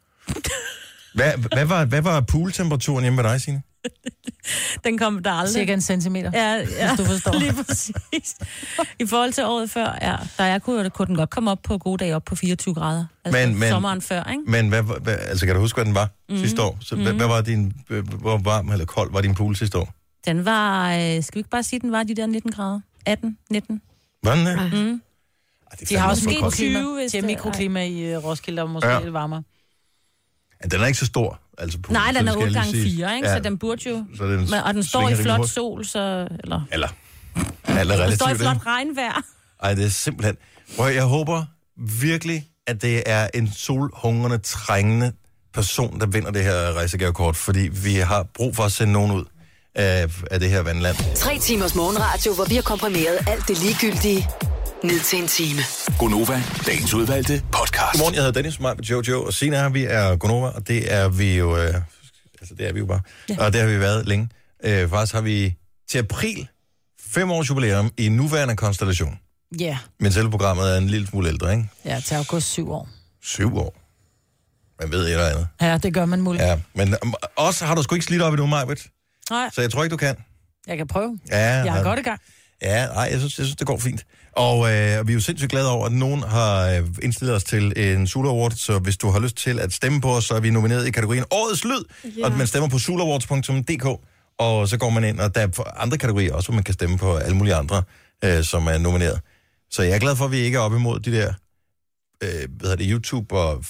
Hvad var pooltemperaturen hjemme med dig, Signe? Den kom der aldrig. Cirka 1 centimeter, ja, hvis du forstår. Lige præcis. I forhold til året før, kunne den godt komme op på gode dage op på 24 grader. Altså men, sommeren før, ikke? Men altså kan du huske, hvad den var sidste år? Så hvad var hvor varm eller kold var din pool sidste år? Den var, skal vi ikke bare sige, den var de der 19 grader? 18, 19. Var den det? De har også mikroklima i Roskilde, og måske lidt varmere. Ja, den er ikke så stor. Altså på, nej, den er 8 gange 4, ikke? Ja. Så den burde jo... og den står i flot sol, så... Eller den står i flot regnvejr. Ej, det er simpelthen... Jeg håber virkelig, at det er en solhungrende, trængende person, der vinder det her rejsegavekort, fordi vi har brug for at sende nogen ud af det her vandland. 3 timers morgenradio, hvor vi har komprimeret alt det ligegyldige ned til en time. Gonova, dagens udvalgte podcast. Godmorgen, jeg hedder Dennis, mig med Jojo og Sina her. Vi er Gonova, og det er vi jo... det er vi jo bare. Ja. Og det har vi været længe. Faktisk har vi til april 5 års jubilæum i nuværende konstellation. Ja. Yeah. Men selve programmet er en lille smule ældre, ikke? Ja, til august 7 år. 7 år? Man ved et eller andet. Ja, det gør man muligt. Ja, men også har du sgu ikke slidt op endnu, Majbrit. Nej. Så jeg tror ikke, du kan. Jeg kan prøve. Ja, jeg er godt i gang. Ja, nej, jeg synes, det går fint. Og vi er jo sindssygt glade over, at nogen har indstillet os til en Sula Award, så hvis du har lyst til at stemme på os, så er vi nomineret i kategorien Årets Lyd, og man stemmer på sulawards.dk, og så går man ind, og der er andre kategorier også, hvor man kan stemme på alle mulige andre, som er nomineret. Så jeg er glad for, at vi ikke er op imod de der YouTube og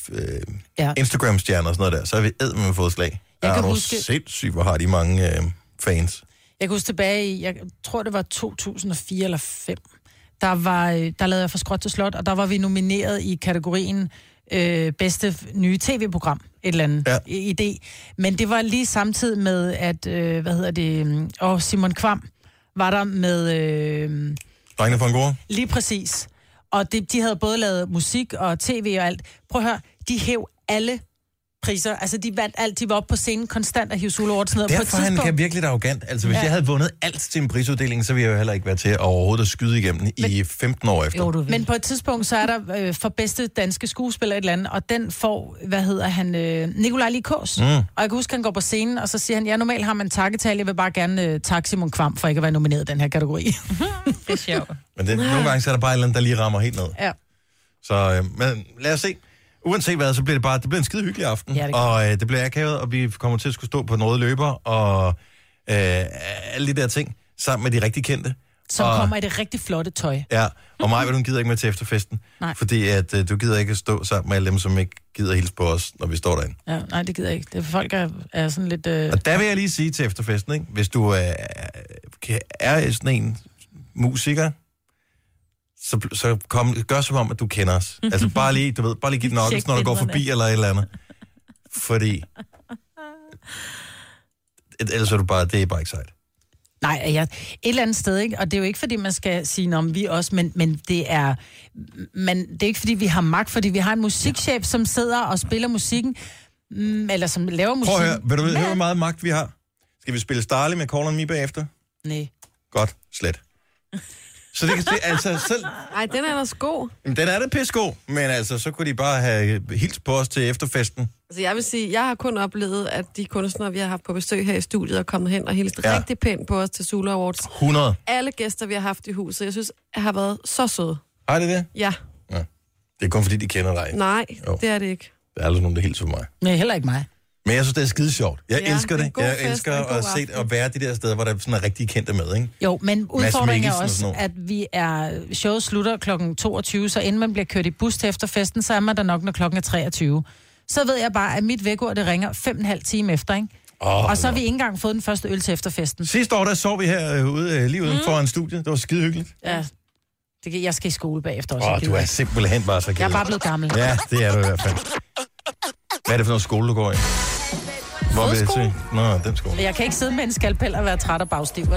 Instagram-stjerner og sådan noget der, så har vi med fået slag. Jeg kan huske... sindssygt, hvor har de mange fans. Jeg kan huske tilbage i, jeg tror det var 2004 eller 5, der lavede jeg fra Skråt til Slot, og der var vi nomineret i kategorien bedste nye tv-program, et eller andet idé. Men det var lige samtidig med, at, Simon Kvam var der med... Drengene fra Angora? Lige præcis. Og de havde både lavet musik og tv og alt. Prøv at høre, de hæv alle priser. Altså, de vandt alt. De var oppe på scenen konstant af Hive Solo Awards. Derfor han kan virkelig være arrogant. Altså, hvis jeg havde vundet alt til en prisuddeling, så ville jeg jo heller ikke være til overhovedet at skyde igennem i 15 år efter. Men på et tidspunkt, så er der for bedste danske skuespiller et eller andet, og den får, Nikolaj Likås. Og jeg kan huske, han går på scenen, og så siger han, normalt har man takketal, jeg vil bare gerne takke Simon Kvam for ikke at være nomineret i den her kategori. Det er sjovt. Men nogle gange så er der bare et eller andet, der lige rammer helt ned. Ja. Så men lad os se. Uanset hvad, så bliver det bliver en skide hyggelig aften. Ja, og det bliver akavet, og vi kommer til at skulle stå på den røde løber, og alle de der ting, sammen med de rigtig kendte. Som kommer i det rigtig flotte tøj. Ja, og mig, du gider ikke med til efterfesten. Nej. Fordi at du gider ikke at stå sammen med alle dem, som ikke gider hilse på os, når vi står derinde. Ja, nej, det gider jeg ikke. Folk er sådan lidt... Og der vil jeg lige sige til efterfesten, ikke? Hvis du er sådan en musiker, så gør som om, at du kender os. Altså bare lige, bare lige give den okkels, når du går forbi eller et eller andet. Fordi... ellers er du bare, det er bare ikke sejt. Nej, et eller andet sted, ikke? Og det er jo ikke, fordi man skal sige, om vi også, men det er ikke, fordi vi har magt, fordi vi har en musikchef, som sidder og spiller musikken, eller som laver musik. Prøv at høre, vil du høre, hvor meget magt vi har? Skal vi spille Starly med Call on Me bagefter? Nej. Godt, slet. Så det kan altså selv... Ej, den er ellers god. Den er da pissegod, men altså, så kunne de bare have hils på os til efterfesten. Altså, jeg vil sige, jeg har kun oplevet, at de kunstnere, vi har haft på besøg her i studiet, er kommet hen og hilst rigtig pænt på os til Zulu Awards. 100. Alle gæster, vi har haft i huset, jeg synes, jeg har været så søde. Har det det? Ja. Det er kun fordi, de kender dig. Nej, det er det ikke. Der er aldrig nogen, der hilser for mig. Nej, heller ikke mig. Men jeg synes, det er skide sjovt. Jeg elsker det. Jeg elsker at se aften. at være de der steder, hvor der er sådan er rigtig kendte med, ikke? Jo, men udfordringen er også, at showet slutter kl. 22, så inden man bliver kørt i bus til efterfesten, så er man der nok, når klokken er 23. Så ved jeg bare, at mit vækord, det ringer 5,5 timer efter, ikke? Og så har vi ikke engang fået den første øl til efterfesten. Sidste år, der sov vi herude, lige uden foran studiet. Det var skide hyggeligt. Ja. Jeg skal i skole bagefter også. Du er simpelthen bare så kedelig. Jeg er bare blevet gammel. Ja, det er du i hvert fald. Hvad er det for noget skole, du går i? Hvor vil jeg se? Nå, den skole. Jeg kan ikke sidde med en skalpel og være træt og bagstiv,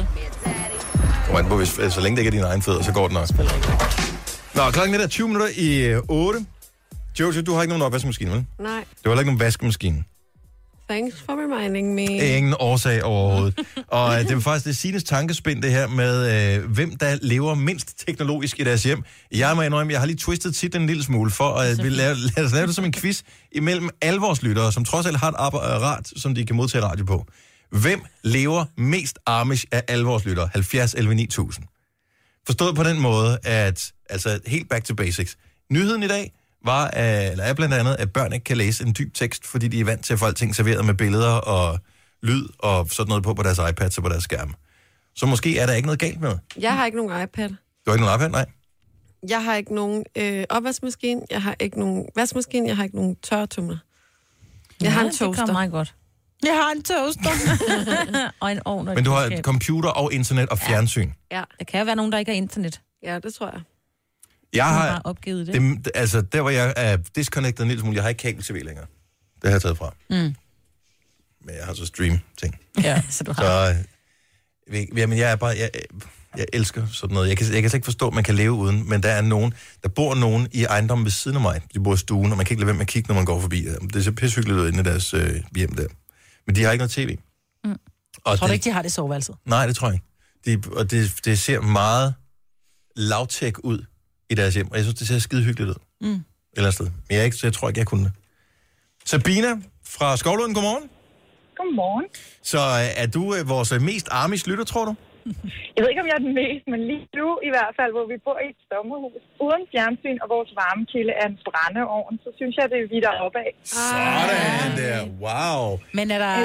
vel? Så længe det ikke er dine egne fødder, så går den nok. Nå, klokken er 20 minutter i 8. Jojo, du har ikke nogen opvaskemaskine, vel? Nej. Det var heller ikke nogen vaskemaskine. Thanks for reminding me. Ingen årsag overhovedet. Og det er faktisk det Signes tankespind, det her med, hvem der lever mindst teknologisk i deres hjem. Jeg må indrømme, jeg har lige twistet titlen en lille smule for, at vi lave det som en quiz imellem alle vores lyttere, som trods alt har et apparat, som de kan modtage radio på. Hvem lever mest Amish af alle vores lyttere? 70 11 9000. Forstået på den måde, at altså helt back to basics. Nyheden i dag er blandt andet, at børn ikke kan læse en dyb tekst, fordi de er vant til at få alting serveret med billeder og lyd og sådan noget på deres iPads og på deres skærm. Så måske er der ikke noget galt med. Jeg har ikke nogen iPad. Du har ikke nogen iPad? Nej. Jeg har ikke nogen opvaskemaskine, jeg har ikke nogen vaskemaskine, jeg har ikke nogen tørretumler. Jeg har en toaster. Det kommer meget godt. Jeg har en toaster. Og en ovn. Men du har computer og internet og fjernsyn. Ja. Der kan jo være nogen, der ikke har internet. Ja, det tror jeg. Jeg har opgivet det. Altså, der hvor jeg er disconnected en lille smule, jeg har ikke kabel-tv længere. Det har jeg taget fra. Men jeg har så stream-ting. Ja, så du har. Så, jamen, jeg elsker sådan noget. Jeg kan slet ikke forstå, at man kan leve uden, men der bor nogen i ejendommen ved siden af mig. De bor i stuen, og man kan ikke lade være med at kigge, når man går forbi. Det ser pissehyggeligt ud inde i deres hjem der. Men de har ikke noget tv. Og tror du ikke, de har det i soveværelset? Nej, det tror jeg ikke. Og det ser meget lavtæk ud i deres hjem, og jeg synes, det ser skide hyggeligt ud. Et eller andet sted. Men jeg tror ikke, jeg kunne det. Sabina fra Skovlund, godmorgen. Godmorgen. Så er du vores mest Amish-lytter, tror du? Jeg ved ikke, om jeg er den mest, men lige nu i hvert fald, hvor vi bor i et sommerhus, uden fjernsyn og vores varmekilde er en brændeovn, så synes jeg, det er vi der opad. Sådan der, wow. Men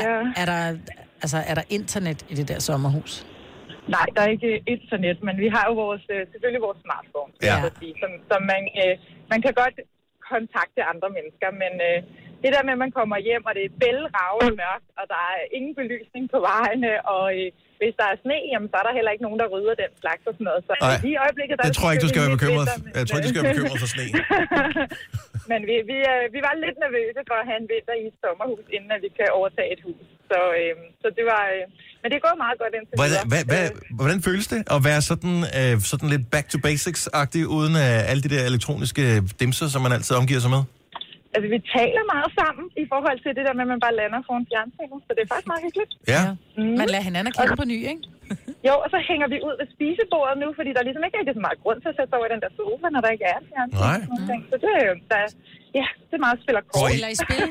er der internet i det der sommerhus? Nej, der er ikke internet, men vi har jo selvfølgelig vores smartphone, som man kan godt kontakte andre mennesker, men det der med, at man kommer hjem, og det er bælragende mørkt, og der er ingen belysning på vejene, og hvis der er sne, jamen, så er der heller ikke nogen, der rydder den slags og sådan noget. Så i øjeblikket, der det tror jeg ikke, du skal være bekymret. Jeg tror ikke, du skal være bekymret for sne. Men vi var lidt nervøse for at have en vinter i et sommerhus, inden at vi kan overtage et hus. Så det var... men det går meget godt indtil videre. Hvordan føles det at være sådan lidt back to basics-agtig, uden alle de der elektroniske dimser, som man altid omgiver sig med? Altså, vi taler meget sammen i forhold til det der med, at man bare lander foran fjernsynet, så det er faktisk meget hyggeligt. Ja. Man lader hinanden kende på ny, ikke? Jo, og så hænger vi ud ved spisebordet nu, fordi der ligesom ikke er så meget grund til at sætte sig over i den der sofa, når der ikke er fjernsyn. Nej. Så det er jo, det er meget spiller kort. Spiller I spil?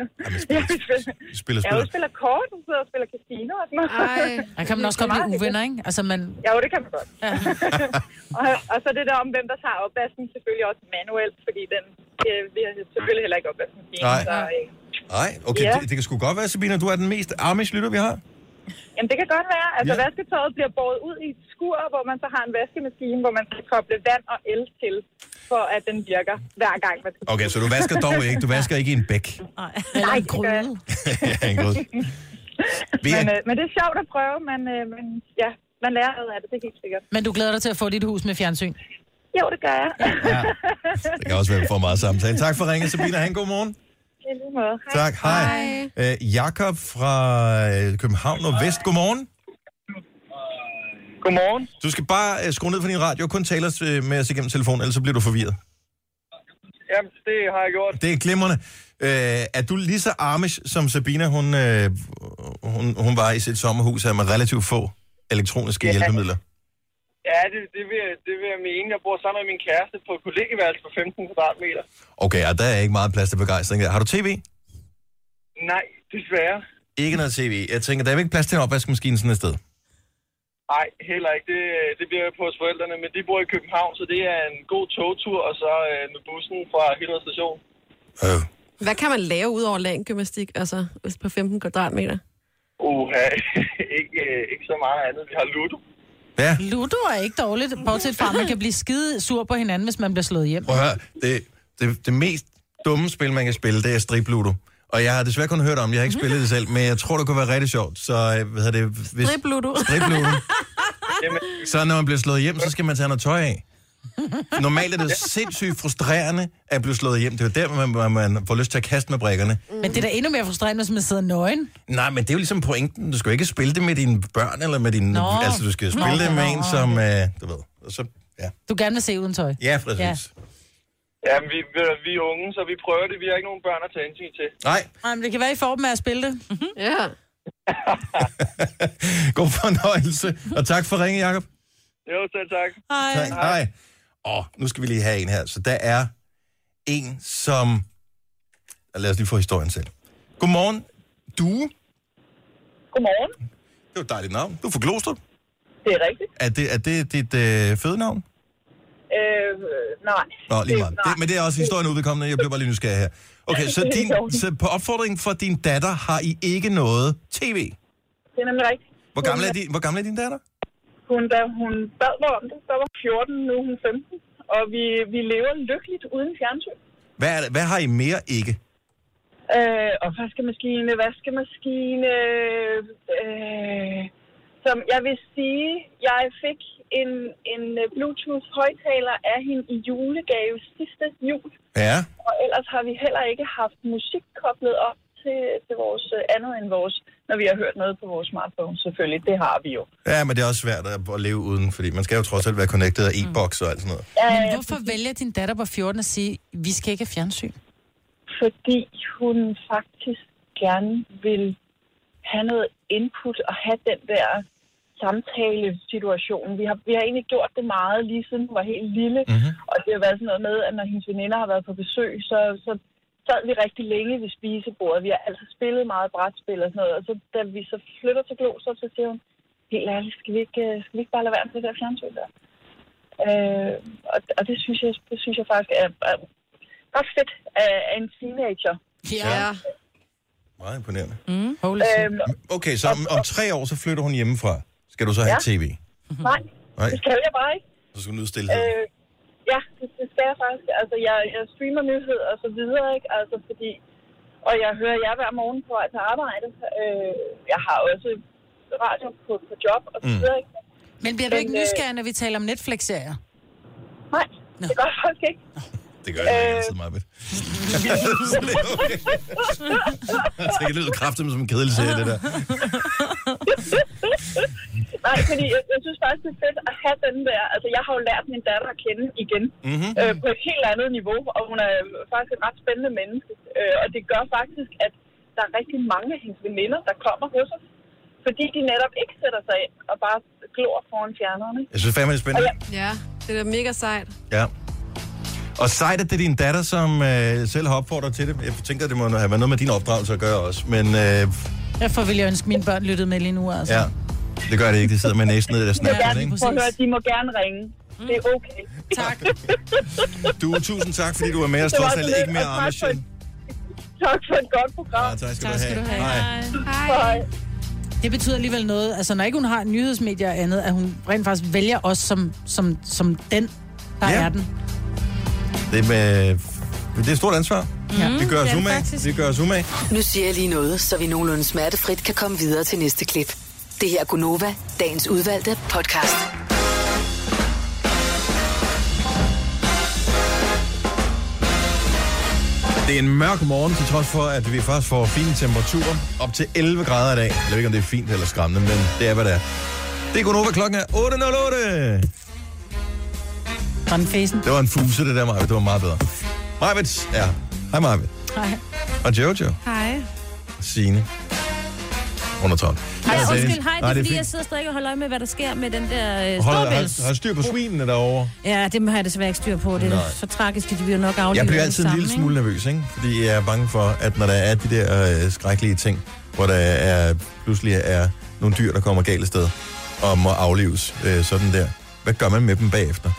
Vi spiller kort, og så spiller casino og sådan noget. Der kan man også godt blive uvenner, ikke? Altså, Jo, det kan man godt. Ja. og så det der om, hvem der tager opvasken, selvfølgelig også manuelt, fordi vi har selvfølgelig heller ikke opvaskemaskine. Nej, okay, det kan sgu godt være, Sabina, du er den mest Amish-lytter, vi har. Jamen, det kan godt være. Altså, vasketøjet bliver båret ud i et skur, hvor man så har en vaskemaskine, hvor man skal koble vand og el til, for at den virker hver gang. Okay, så du vasker dog ikke. Du vasker ikke i en bæk. Nej, en gryde. Ja, en gryde. Men det er sjovt at prøve, men ja, man lærer noget af det, det er helt sikkert. Men du glæder dig til at få dit hus med fjernsyn? Jo, det gør jeg. Ja. Det kan også være, for meget samtale. Tak for ringet, Sabina. Ha' en god morgen. I lige måde. Hej. Tak, hej. Jakob fra København Nordvest, godmorgen. Godmorgen. Du skal bare skrue ned for din radio og kun tale med os igennem telefonen, ellers så bliver du forvirret. Jamen, det har jeg gjort. Det er glimrende. Er du lige så Amish, som Sabina, hun var i sit sommerhus her med relativt få elektroniske hjælpemidler? Ja, det vil jeg mene. Jeg bor sammen med min kæreste på et kollegieværelse på 15 kvadratmeter. Okay, og der er ikke meget plads til begejstring der. Har du tv? Nej, desværre. Ikke noget tv. Jeg tænker, der er ikke plads til en opvaskemaskine sådan et sted. Nej, heller ikke. Det bliver på hos forældrene, men de bor i København, så det er en god togtur, og så med bussen fra Hillerød station. Hvad kan man lave ud over laggymnastik, altså på 15 kvadratmeter? Ikke så meget andet. Vi har Ludo. Ja. Ludo er ikke dårligt, bortset fra, at man kan blive skide sur på hinanden, hvis man bliver slået hjem. Prøv at høre, det mest dumme spil, man kan spille, det er strip-ludo. Og jeg har desværre kun hørt om det, jeg har ikke spillet det selv, men jeg tror, det kunne være rigtig sjovt. Så hvad hedder det? Strip-ludo. Så når man bliver slået hjem, så skal man tage noget tøj af. Normalt er det sindssygt frustrerende at blive slået hjem. Det er jo der, man får lyst til at kaste med brikkerne. Men det er da endnu mere frustrerende, hvis man sidder nøgen. Nej, men det er jo ligesom pointen. Du skal jo ikke spille det med dine børn, eller med dine... Altså, du skal spille det med en, som... du ved. Så, ja. Du gerne vil se uden tøj. Ja, præcis. Ja, vi er unge, så vi prøver det. Vi har ikke nogen børn at tage hensyn til. Nej. Men det kan være, I får dem med at spille det. Ja. God fornøjelse. Og tak for ringen, Jacob. Jo, selv tak. Hej. Hej. Nu skal vi lige have en her. Så der er en, som... Lad os lige få historien selv. Godmorgen. Due. Godmorgen. Det er et dejligt navn. Du er fra Glostrup. Det er rigtigt. Er det dit fødenavn? Nej. Nå, lige meget. Men det er også historien udkommende. Jeg bliver bare lige nysgerrig her. Okay, så på opfordring fra din datter har I ikke noget tv? Det er nemlig rigtigt. Hvor gammel er din datter? Da hun bad mig om det, så var 14, nu er hun 15. Og vi lever lykkeligt uden fjernsyn. Hvad har I mere ikke? Opvaskemaskine, som jeg vil sige, jeg fik en Bluetooth-højtaler af hende i julegave sidste jul. Ja. Og ellers har vi heller ikke haft musik koblet op til vores andet end vores, når vi har hørt noget på vores smartphone, selvfølgelig. Det har vi jo. Ja, men det er også svært at leve uden, fordi man skal jo trods alt være connected af e-box og alt sådan noget. Men hvorfor vælger din datter på 14 at sige, vi skal ikke have fjernsyn? Fordi hun faktisk gerne vil have noget input og have den der samtale-situation. Vi har egentlig gjort det meget, lige siden hun var helt lille. Mm-hmm. Og det har været sådan noget med, at når hendes veninder har været på besøg, så sad vi rigtig længe ved spisebordet. Vi har altså spillet meget brætspil og sådan noget. Og så da vi så flytter til Glostrup, så siger hun, helt ærligt, skal vi ikke bare lade være med det der fjernsyn der? Og det synes jeg faktisk er ret fedt af en teenager. Ja. Meget imponerende. Okay, så om 3 år, så flytter hun hjemmefra. Skal du så have tv? Nej, det skal jeg bare ikke. Så skal du nyde stillhed. Ja, det skal jeg faktisk. Altså, jeg streamer nyheder og så videre, ikke? Altså, fordi Og jeg hører jer hver morgen på vej til arbejde. Jeg har også radio på job og så videre, ikke? Men bliver du ikke nysgerrig, når vi taler om Netflix-serier? Nej, det gør jeg faktisk ikke. Det gør jeg ikke altid, Maj-Brit. Det lyder kraftigt som en kedelig serie, det der. Nej, fordi jeg synes faktisk, det er fedt at have den der... Altså, jeg har jo lært min datter at kende igen på et helt andet niveau, og hun er faktisk et ret spændende menneske. Og det gør faktisk, at der er rigtig mange af hendes veninder, der kommer hos os, fordi de netop ikke sætter sig ind og bare glor foran fjernerne. Jeg synes fandme, det er spændende. Ja, det er mega sejt. Ja. Og sejt, at det er din datter, som selv har opfordret til det. Jeg tænker, det må have været noget med din opdragelse at gøre også, men... Derfor vil jeg ønske, at mine børn lyttede med lige nu, altså. Ja, det gør det ikke. De sidder med næsen ned i der snappen, ikke? De må gerne ringe. Det er okay. Tak. Du, tusind tak, fordi du er med os. Trods alt ikke mere Amishen. Tak for et godt program. Ja, tak skal du have. Hej. Det betyder alligevel noget, altså når ikke hun har nyhedsmedier og andet, at hun rent faktisk vælger os som den, der er den. Det er et stort ansvar. Ja. Vi gør os umage. Nu siger jeg lige noget, så vi nogenlunde smertefrit kan komme videre til næste klip. Det her er Gunova, dagens udvalgte podcast. Det er en mørk morgen, til trods for, at vi først får fine temperaturer. Op til 11 grader i dag. Jeg ved ikke, om det er fint eller skræmmende, men det er, hvad det er. Det er Gunova, klokken er 8.08. Det var en fuse, det der, Maja. Det var meget bedre. Majvits er. Hej, Majvit. Hej. Og Jojo. Hej. Signe. Under 12. Hej, undskyld. Hej, det er fordi, jeg sidder stadig og holder øje med, hvad der sker med den der storbæls. Har styr på svinene derovre? Ja, det har jeg desværre ikke styr på. Det er så tragisk, de bliver nok aflivet. Jeg bliver altid en lille smule nervøs, ikke? Fordi jeg er bange for, at når der er de der skrækkelige ting, hvor der pludselig er nogle dyr, der kommer galt sted og må aflives sådan der. Hvad gør man med dem bagefter?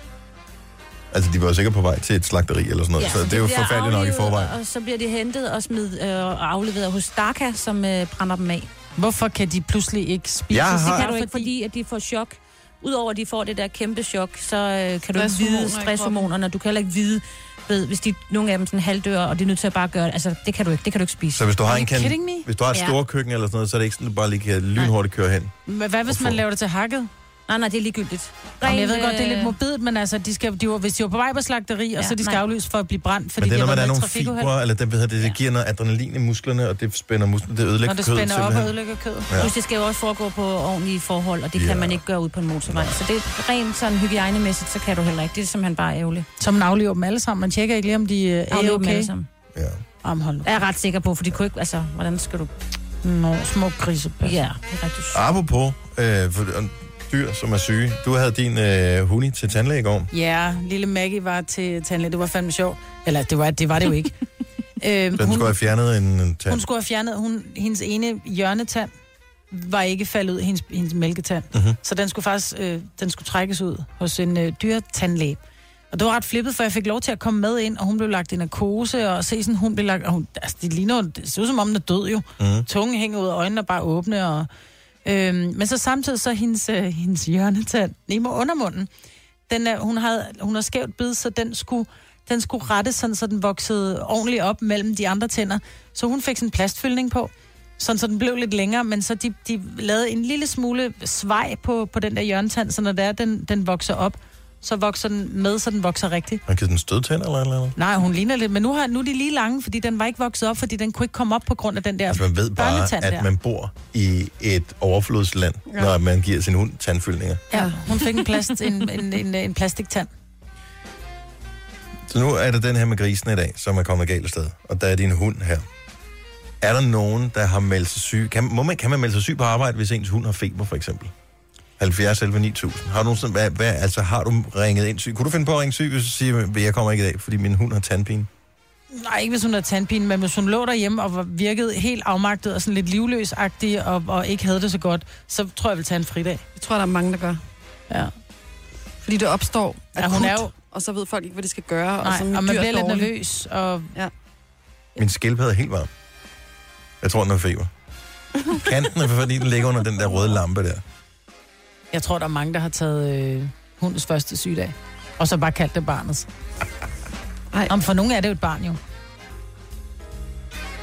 Altså, de var jo sikkert på vej til et slagteri eller sådan noget, så det er jo forfærdeligt nok i forvejen. Og så bliver de hentet og smidt og afleveret hos Daka, som brænder dem af. Hvorfor kan de pludselig ikke spise? Det kan du ikke, fordi at de får chok. Udover at de får det der kæmpe chok, så kan du ikke vide stresshormonerne. Du kan heller ikke vide, hvis nogle af dem sådan halvdør, og de er nødt til at bare gøre det. Altså, det kan du ikke spise. Så hvis du har et stort køkken eller sådan noget, så er det ikke sådan, at du bare lige kan lynhurtigt køre hen. Hvad hvis man laver det til hakket? Nej, det er ligegyldigt. Jamen, jeg ved godt, det er lidt morbidt, men altså, hvis de var på vej på slagteri, og så de skal aflyses for at blive brændt, fordi men det er, de har der er været nogle fibre, eller det giver noget adrenalin i musklerne, og det spænder musklerne, det ødelægger kødet. Og det spænder op og ødelægger kødet. Ja. Det skal jo også foregå på ordentlige forhold, og det kan man ikke gøre ud på en motorvej. Så det er rent sådan hygiejnemæssigt, så kan du heller ikke. Det er simpelthen bare ærgerligt. Så man aflever dem alle sammen. Man tjekker ikke lige, om de er okay. Dem alle sammen. Ja. Jeg er ret sikker på, for de kunne ikke, altså, hvordan skal du... Små grisebær. Ja, det er rigtig sygt. Apropos, dyr, som er syge. Du havde din hund til tandlæge i går. Ja, lille Maggie var til tandlæge. Det var fandme sjovt. Eller det var det jo ikke. Den skulle have fjernet en tand. Hun skulle have fjernet, hendes ene hjørnetand var ikke faldet ud, hendes mælketand. Så den skulle faktisk den skulle trækkes ud hos en dyretandlæge. Og det var ret flippet, for jeg fik lov til at komme med ind, og hun blev lagt i narkose, og se sådan, hun blev lagt... Det ser ud som om, den er død jo. Tungen hænger ud af øjnene og bare åbne, og... men så samtidig så hendes hjørnetand nede med undermunden, hun har skævt bid, så den skulle rette sådan, så den voksede ordentligt op mellem de andre tænder. Så hun fik sådan en plastfyldning på, sådan, så den blev lidt længere, men så de lavede en lille smule svej på den der hjørnetand, så når den vokser op, så vokser den med, så den vokser rigtigt. Man kan den stødtænd eller noget? Nej, hun ligner lidt, men nu er de lige lange, fordi den var ikke vokset op, fordi den kunne ikke komme op på grund af den der altså, man ved bare, at man bor i et overflodsland, når man giver sin hund tandfyldninger. Ja, hun fik en plastiktand. Så nu er det den her med grisen i dag, som er kommet galt sted, og der er din hund her. Er der nogen, der har meldt sig syg? Kan man melde sig syg på arbejde, hvis ens hund har feber, for eksempel? 70 11 9000. Har du har du ringet ind syg? Kunne du finde på at ringe syg, hvis du siger, at jeg kommer ikke i dag, fordi min hund har tandpine? Nej, ikke hvis hun har tandpine, men hvis hun lå derhjemme og virkede helt afmagtet og sådan lidt livløsagtig og ikke havde det så godt, så tror jeg vil tage en fridag. Jeg tror, der er mange, der gør. Ja. Fordi det opstår akut, hun er jo... og så ved folk ikke, hvad de skal gøre. Nej, og man bliver lidt nervøs. Og... Ja. Min skildpadde er helt varm. Jeg tror, den har feber. Kanten er, fordi den ligger under den der røde lampe der. Jeg tror, der er mange, der har taget hundens første sygedag, og så bare kaldt det barnets. For nogle er det jo et barn, jo.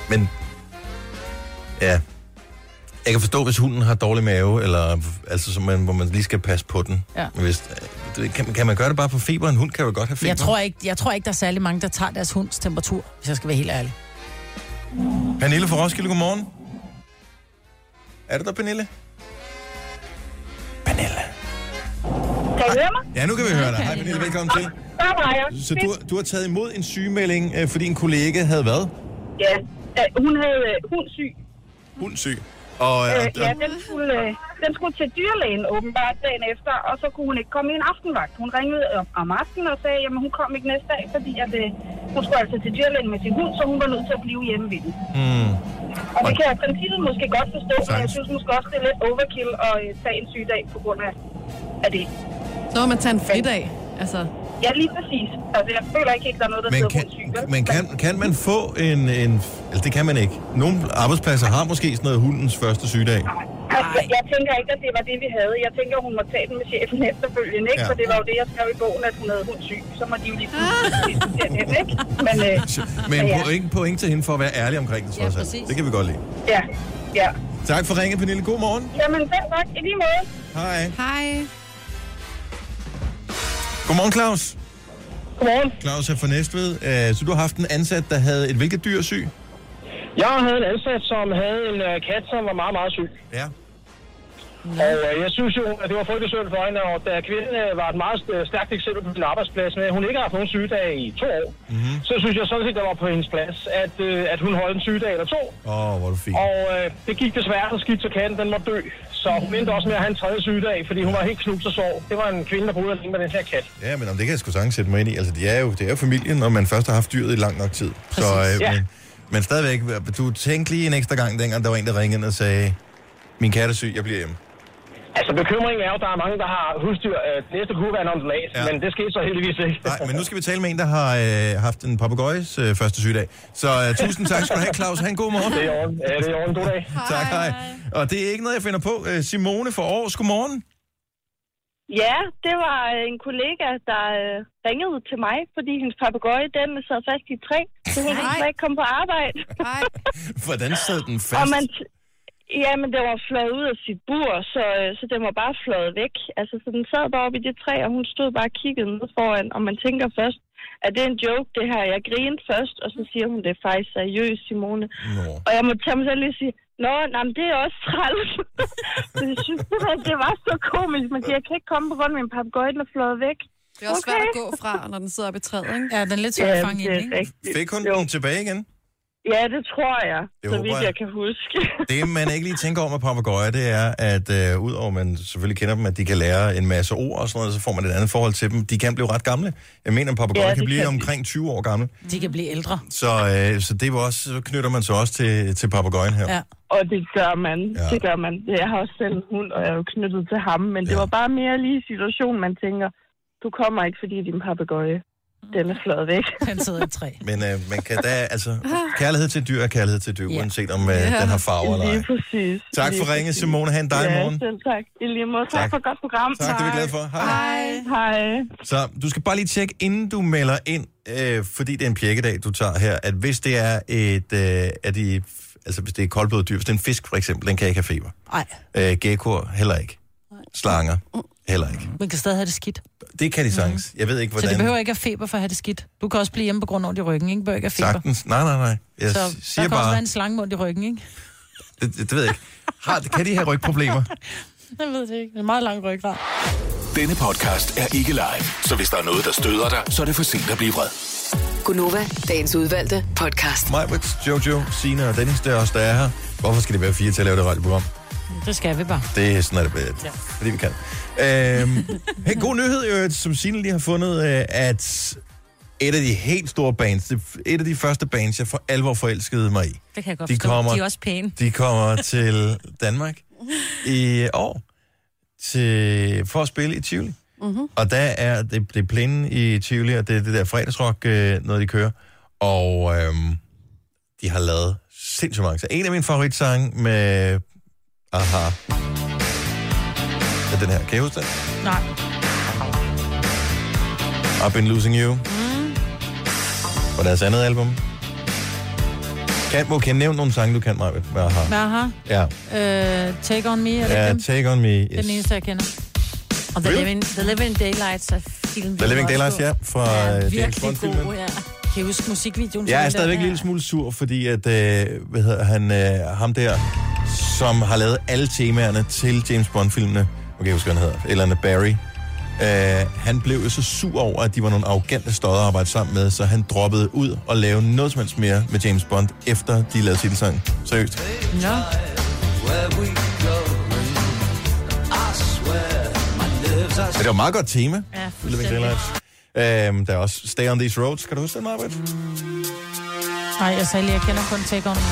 Men, ja. Jeg kan forstå, hvis hunden har dårlig mave, eller altså, hvor man lige skal passe på den. Ja. Hvis, kan man gøre det bare på feber? En hund kan jo godt have feber. Jeg tror ikke, der er særlig mange, der tager deres hunds temperatur, hvis jeg skal være helt ærlig. Pernille fra Roskilde, godmorgen. Er det der, Pernille? Pernille. Kan I høre mig? Ja, nu kan vi høre dig. Hej, Pernille, velkommen til. Der var jeg. Så du har taget imod en sygemelding, fordi en kollega havde hvad? Ja, hun havde hundsyg. Hundsyg. Og ja, den skulle til dyrlægen åbenbart dagen efter, og så kunne hun ikke komme i en aftenvagt. Hun ringede om aftenen og sagde, at hun kom ikke næste dag, fordi at, hun skulle altså til dyrlægen med sin hund, så hun var nødt til at blive hjemme ved den. Og det kan jeg i princippet måske godt forstå, men jeg synes måske også, det er lidt overkill at tage en sygedag på grund af det. Så må man tage en fridag, altså... Ja, lige præcis. Altså, jeg føler ikke, der er noget, der hedder hundsyg. Men kan man få en... Altså, det kan man ikke. Nogle arbejdspladser har måske sådan noget hundens første sygedag. Altså, jeg tænker ikke, at det var det, vi havde. Jeg tænker, hun må tage den med chefen efterfølgende, ikke? Ja. For det var jo det, jeg skrev i bogen, at hun havde hundsyg. Så må de jo lige diskutere det, ikke? Men point til hende for at være ærlig omkring det, trods alt. Det kan vi godt lide. Ja. Tak for ringen, Pernille. God morgen. Jamen, selv tak. I lige måde. Hej. Godmorgen, Claus. Godmorgen. Claus er fra Næstved. Så du har haft en ansat, der havde et hvilket dyr syg? Jeg havde en ansat, som havde en kat, som var meget, meget syg. Ja. Og jeg synes jo, at det var frygtelig synd for hende, og da kvinden var et meget stærkt eksempel på sin arbejdsplads, med at hun ikke har haft nogen sygedag i 2 år, så synes jeg sådan set, der var på hendes plads, at hun holdt en sygedag eller 2. Hvor er det fint. Og det gik desværre så skidt, så katten den måtte dø. Så hun endte også med at have en 3. sygedag, fordi hun var helt knust og sov. Det var en kvinde, der boede alene med den her kat. Ja, men om det kan jeg sgu sagtens sætte mig ind i. Altså, det er jo familien, når man først har haft dyret i lang nok tid. Så, men stadigvæk, du tænkte lige en ekstra gang, dengang der var en, der ringede og sagde, min kat er syg, jeg bliver hjemme. Altså, bekymringen er jo, at der er mange, der har husdyr. Det næste kunne være en ondulat, men det skete så heldigvis ikke. Nej, men nu skal vi tale med en, der har haft en papegøjes første sygedag. Så tusind tak skal du have, Claus. Ha' en god morgen. Det er i orden. Ja, det er i orden. God dag. Tak, hej. Og det er ikke noget, jeg finder på. Simone fra Aarhus, godmorgen. Ja, det var en kollega, der ringede til mig, fordi hendes papegøje, den sad fast i et træ, så hun kunne ikke komme på arbejde. Hvordan sad den fast? Jamen, det var fløjet ud af sit bur, så den var bare fløjet væk. Altså, så den sad bare oppe i det træ, og hun stod bare og kiggede ned foran, og man tænker først, at det er en joke, det her. Jeg grinede først, og så siger hun, det er faktisk seriøst, Simone. Og jeg må tage mig selv lige sige, nej, det er også træls. Jeg synes, det var så komisk, men jeg kan ikke komme på grund af min papegøje, den er fløjet væk. Det er også svært at gå fra, når den sidder oppe i træet, ikke? Ja, den er lidt svært at fange ind, ikke? Fik hun den tilbage igen? Ja, det tror jeg, så vidt jeg kan huske. Det, man ikke lige tænker om med papegøjer, det er, at udover man selvfølgelig kender dem, at de kan lære en masse ord og sådan noget, så får man et andet forhold til dem. De kan blive ret gamle. Jeg mener, at papegøjer kan blive omkring 20 år gamle. De kan blive ældre. Så det var også, så knytter man så også til papegøjen her. Ja. Og det gør man. Ja. Det gør man. Jeg har også selv en hund, og jeg er jo knyttet til ham, men det var bare mere lige situationen, man tænker, du kommer ikke, fordi din papegøje, den er fløjet væk. Den sidder i et træ. Men man kan da, altså, kærlighed til dyr er kærlighed til dyr, uanset om den har farver eller ej. Lige præcis. Tak for ringe, Simone. Ha' en dejlig morgen. Ja, selv tak. I lige måde. Tak for et godt program. Tak, det er vi glade for. Hej. Så du skal bare lige tjekke, inden du melder ind, fordi det er en pjekkedag, du tager her, at hvis det er hvis det er koldblodet dyr, hvis det er en fisk for eksempel, den kan ikke have feber. Nej. Geckoer heller ikke. Slanger heller ikke. Man kan stadig have det skidt. Det kan de sagtens. Jeg ved ikke, hvordan... Så det behøver ikke have feber for at have det skidt. Du kan også blive hjemme på grund af ondt i ryggen, ikke? Behøver ikke have feber. Sagtens. Nej. Jeg så siger der kan bare... også være en slange med ondt i ryggen, ikke? Det ved jeg ikke. Kan de have rygproblemer? Jeg ved det ikke. Det er en meget lang ryggrad. Denne podcast er ikke live, så hvis der er noget, der støder dig, så er det for sent at blive vred. Gunova, dagens udvalgte podcast. Majbert, Jojo, Sina og Dennis, det er også der er her. Hvorfor skal det være 4 til at lave det radioprogram? Det skal vi bare. Det er sådan, fordi vi kan. Hey, god nyhed, som Signe lige har fundet, at et af de helt store bands, et af de første bands, jeg for alvor forelskede mig i. Det kan jeg godt forstå. De er også pæne. De kommer til Danmark i år for at spille i Tivoli. Mm-hmm. Og der er det plænen i Tivoli, og det er det der fredagsrock, noget de kører. Og de har lavet sindssygt mange. Så en af mine favoritsange med Aha. Er den her. Kan I huske den? Nej. I've Been Losing You. Og deres andet album. Okay, nævn nogle sange, du kan, Maja. Aha. Ja. Take On Me, er det Ja, dem? Take On Me, yes. Det er den eneste, jeg kender. Og The Living Daylights er filmen. The Living Daylights, ja, fra James Bond-filmen. Ja. Kan I huske musikvideoen? Jeg er stadigvæk en lille smule sur, fordi at, hvad hedder han, ham der, som har lavet alle temaerne til James Bond-filmene, okay, jeg husker, hvad han hedder, eller andet Barry, han blev jo så sur over, at de var nogle arrogante stodder at arbejde sammen med, så han droppede ud og lavede noget som helst mere med James Bond, efter de lavede titelsangen. Seriøst. Ja. Men det var et meget godt tema. Ja, Living Daylights. Der er også Stay On These Roads. Kan du huske den, Marvitt? Nej, jeg sagde lige, jeg kender kun Take On Me.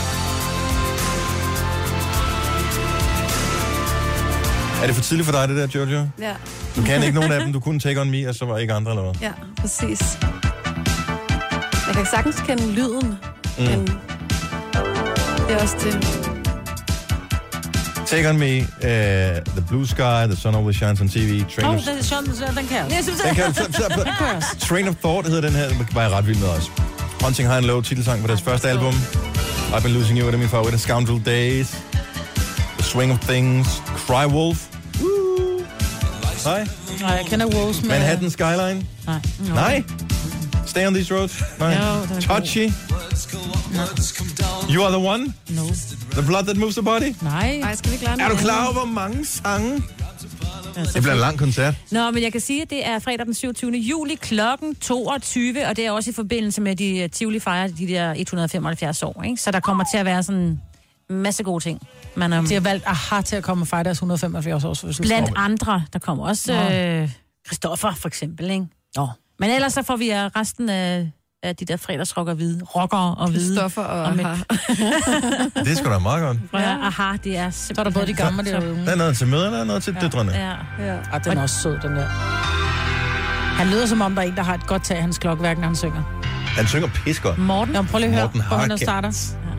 Er det for tidligt for dig, det der, Jojo? Ja. Du kan ikke nogen af dem. Du kunne Take On Me, og så var ikke andre, eller hvad? Ja, præcis. Jeg kan sagtens kende lyden, men det er også det. Take On Me, The Blue Sky, The Sun Always Shines on TV, Den kan jeg. Jeg synes, Den kan Train of Thought hedder den her, den var jeg ret vild med også. Hunting High and Low, titelsang på deres første album. I've Been Losing You, det er min favorit. Scoundrel Days, The Swing of Things, Cry Wolf. Nej. Nej, jeg kender Wolves med... Manhattan Skyline. Nej. Nej. Stay On These Roads. Nej. Jo, Touchy. You Are The One. No. The Blood That Moves The Body. Nej. Ej, skal vi ikke lade Er du klar over, hvor mange sange? Det bliver en lang koncert. Nå, men jeg kan sige, at det er fredag den 27. juli klokken 22, og det er også i forbindelse med, de Tivoli fejrer de der 175 år, ikke? Så der kommer til at være sådan en masse gode ting. De har valgt AHA til at komme og fejre deres 175 års fødselsdag. Blandt andre, der kommer også Christoffer for eksempel, ikke? Nå. Men ellers så får vi resten af de der fredagsrockere og hvide. Christoffer og AHA. Det er sgu da meget godt. Ja, AHA, det er simpelthen... Så er der både de gamle og de unge. Der er noget til møderne og noget til døtrene. Ja. Ah, den er også sød, den der. Han lyder som om, der er en, der har et godt tag af hans klokkeværk, når han synger. Han synger pis godt. Morten. Ja, prøv lige at høre, Morten hvor han Harket. starter.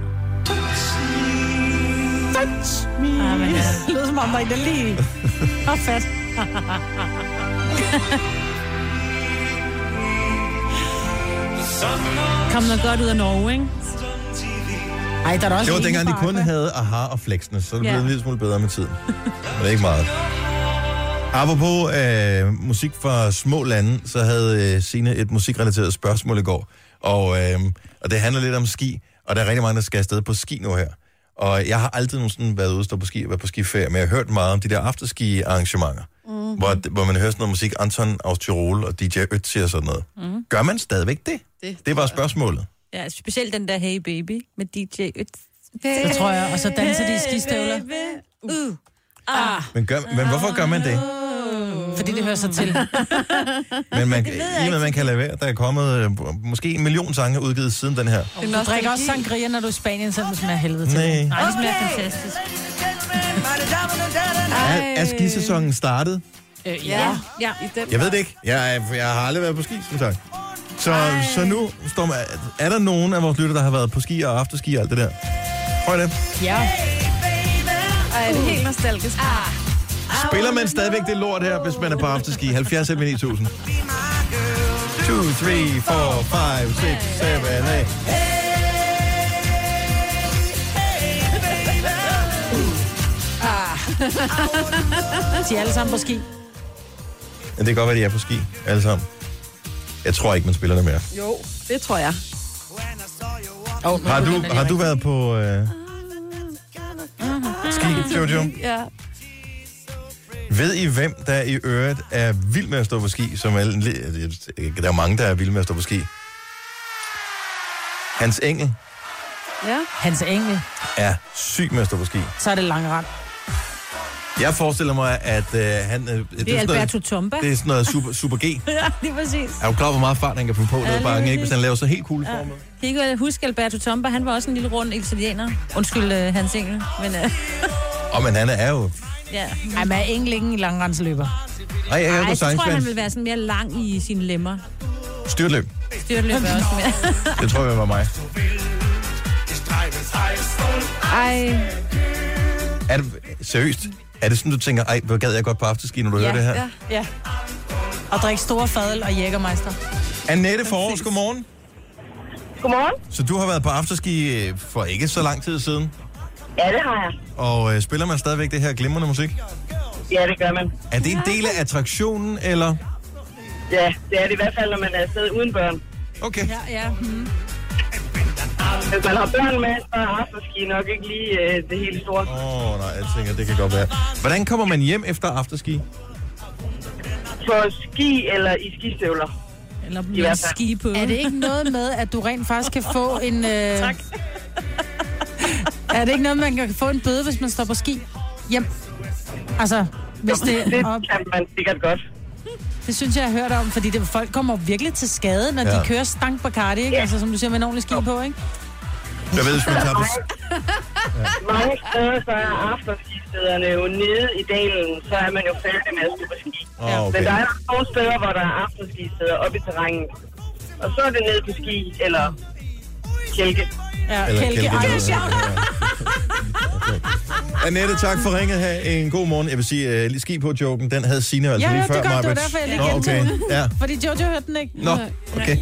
Touch me. Ja, men, Det lyder som om, der er en, der lige... Åh, fat. kom noget godt ud af Norge, ikke? Ej, der er der også Det var en dengang, de fra kun Aqua. havde AHA og Flexene, så det blev Ja. en lille smule bedre med tiden. Men det er ikke meget. Apropos musik fra små lande, så havde Signe et musikrelateret spørgsmål i går. Og det handler lidt om ski, og der er rigtig mange, der skal afsted på ski nu her. Og jeg har aldrig nogensinde været ude og stå på ski og været på skiferie, men jeg har hørt meget om de der afterski-arrangementer, hvor man hører sådan noget musik, Anton aus Tirol og DJ Ötzi og sådan noget. Gør man stadigvæk det? Det var spørgsmålet. Ja, specielt den der Hey Baby med DJ Det tror jeg. Og så danser de i skistøvler. Men hvorfor gør man det? Fordi det hører sig til. Men man, i og med, man kan lade være, der er kommet måske 1 million sange udgivet siden den her. Du drikker også sangria, når du er i Spanien, så det smager helvede til. Nej. Nej, det smager fantastisk. Er skisæsonen startet? Ja. Jeg ved det ikke. Jeg har aldrig været på ski, som sagt. Så nu står man, er der nogen af vores lytter, der har været på ski og afterski og alt det der? Prøv det. Ja. Ej, det er helt nostalgisk. Spiller man stadigvæk det lort her, hvis man er på afterski? 70 9000. 2, 3, 4, 5, 6, 7, 8. De er alle sammen på ski. Men det kan godt være, de er på ski, alle sammen. Jeg tror ikke, man spiller det mere. Jo, det tror jeg. Har du været på ski, Jojo? Ja. Ved I, hvem der i øvrigt er vild med at stå på ski? Der er mange, der er vild med at stå på ski. Hans Engel Ja. Hans Engel. er syg med at stå på ski. Så er det lang rand. Jeg forestiller mig, at han... Det er Alberto Tomba. Det er sådan noget super G. Ja, det er præcis. Er du klar, hvor meget fart han kan få på ned bakken, ikke? Hvis han laver så helt cool formet? Kan I ikke huske Alberto Tomba? Han var også en lille rund italiener. Undskyld, Hans Engel. Men, Men han er jo... ja. Ej, men er Engel ikke en langrensløber? Nej, jeg kan Ej, gå så tror jeg, han sangspans. vil være sådan mere lang i sine lemmer. Styrtløb. Styrtløb er også mere. Det tror jeg var mig. Ej. Er det seriøst? Er det sådan, du tænker, ej, hvor gad jeg godt på afterski, når du hører det her? Ja. Ja. Og drikke store fadel og jægermeister. Annette Forårs, godmorgen. Godmorgen. Så du har været på afterski for ikke så lang tid siden? Ja, det har jeg. Og spiller man stadigvæk det her glimrende musik? Ja, det gør man. Er det en del af attraktionen, eller? Ja, det er det i hvert fald, når man er afsted uden børn. Okay. Ja. Hvis man har børn med, så er afterski nok ikke lige det helt store. Nej, jeg tænker, det kan godt være. Hvordan kommer man hjem efter afterski? På ski eller i skistøvler. Eller med ski på. Er det ikke noget med, at du rent faktisk kan få en... Tak. Er det ikke noget, man kan få en bøde, hvis man står på ski hjem? Altså, hvis det kan man sikkert godt. Det synes jeg har hørt om, fordi folk kommer virkelig til skade, når de kører stang Bacardi, ikke? Altså, som du siger, med en ordentlig ski på, ikke? Jeg ved, hvis man tager på... Mange steder, så er afterskistederne jo nede i dalen, så er man jo færdig med at stå på ski. Okay. Men der er nogle steder, hvor der er afterskisteder oppe i terrænet. Og så er det nede på ski, eller kælke. Ja, kælke. Annette, tak for ringet. Ha' en god morgen. Jeg vil sige, ski på joken, den havde Signe altså lige før. Ja, det var derfor, jeg lige gentog den. Ja. Fordi Jojo hørte den ikke. Nå, okay.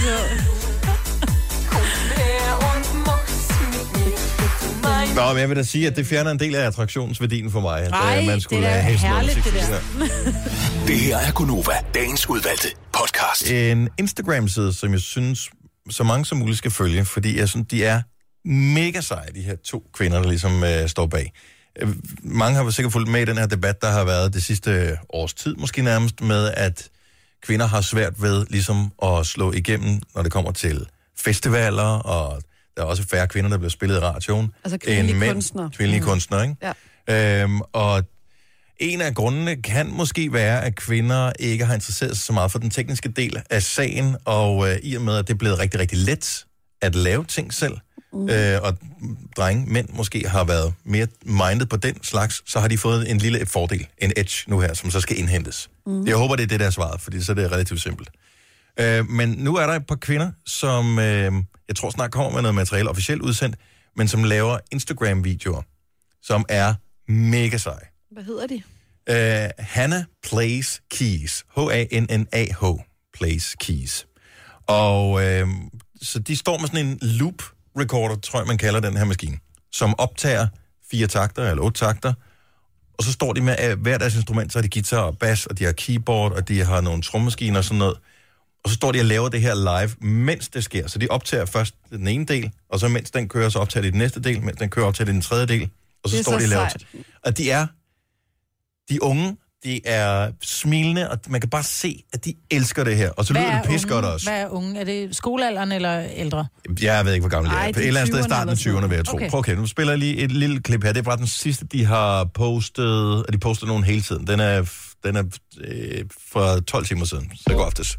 Nå, men jeg vil da sige, at det fjerner en del af attraktionsværdien for mig. Nej, man skulle det er have herligt, det der. Det her er Gonova, dagens udvalgte podcast. En Instagram-side, som jeg synes, så mange som muligt skal følge, fordi jeg synes, de er mega seje, de her 2 kvinder, der ligesom står bag. Mange har sikkert fulgt med i den her debat, der har været det sidste års tid, måske nærmest med, at kvinder har svært ved ligesom at slå igennem, når det kommer til festivaler, og der er også færre kvinder, der bliver spillet i radioen. Altså kvindelige kunstnere. Kvindelige kunstnere, ikke? Ja. Og en af grundene kan måske være, at kvinder ikke har interesseret sig så meget for den tekniske del af sagen, og i og med, at det er blevet rigtig, rigtig let at lave ting selv, og mænd måske har været mere minded på den slags, så har de fået en lille fordel, en edge nu her, som så skal indhentes. Jeg håber, det er det, der er svaret, fordi så er det relativt simpelt. Men nu er der et par kvinder, som jeg tror snart kommer med noget materiale officielt udsendt, men som laver Instagram-videoer, som er mega seje. Hvad hedder de? Hannah Plays Keys. H-A-N-N-A-H. Plays Keys. Og så de står med sådan en loop recorder, tror jeg, man kalder den her maskine, som optager 4 takter eller 8 takter, og så står de med hver deres instrument, så har de guitar og bass, og de har keyboard, og de har nogle trommemaskiner og sådan noget. Og så står de og laver det her live, mens det sker. Så de optager først den ene del, og så mens den kører, så optager de den næste del, mens den kører, optager de den tredje del, og så står de og laver det. Og de unge, de er smilende, og man kan bare se, at de elsker det her. Og så lyder det pis godt også. Hvad er unge? Er det skolealderen eller ældre? Jeg ved ikke, hvor gammel det er. På et eller andet sted i starten af 20'erne, vil jeg tro. Okay. Prøv nu spiller jeg lige et lille klip her. Det er bare den sidste, de har postet, og de poster nogen hele tiden. Den er fra 12 timer siden, så det går aftes.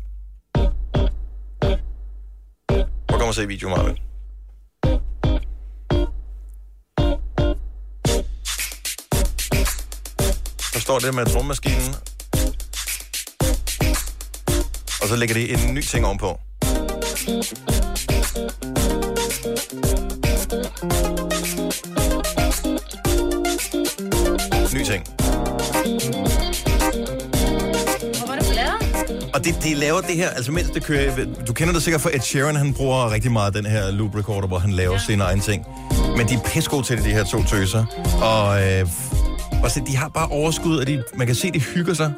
Prøv at se videoen, Marvind. Så står det med trommemaskinen, og så lægger de en ny ting ovenpå. Ny ting. Og de laver det her, altså mens det kører, du kender det sikkert fra Ed Sheeran, han bruger rigtig meget den her loop recorder, hvor han laver sine egne ting. Men de er pissegode til det, de her 2 tøser. Og så de har bare overskud, og man kan se, de hygger sig.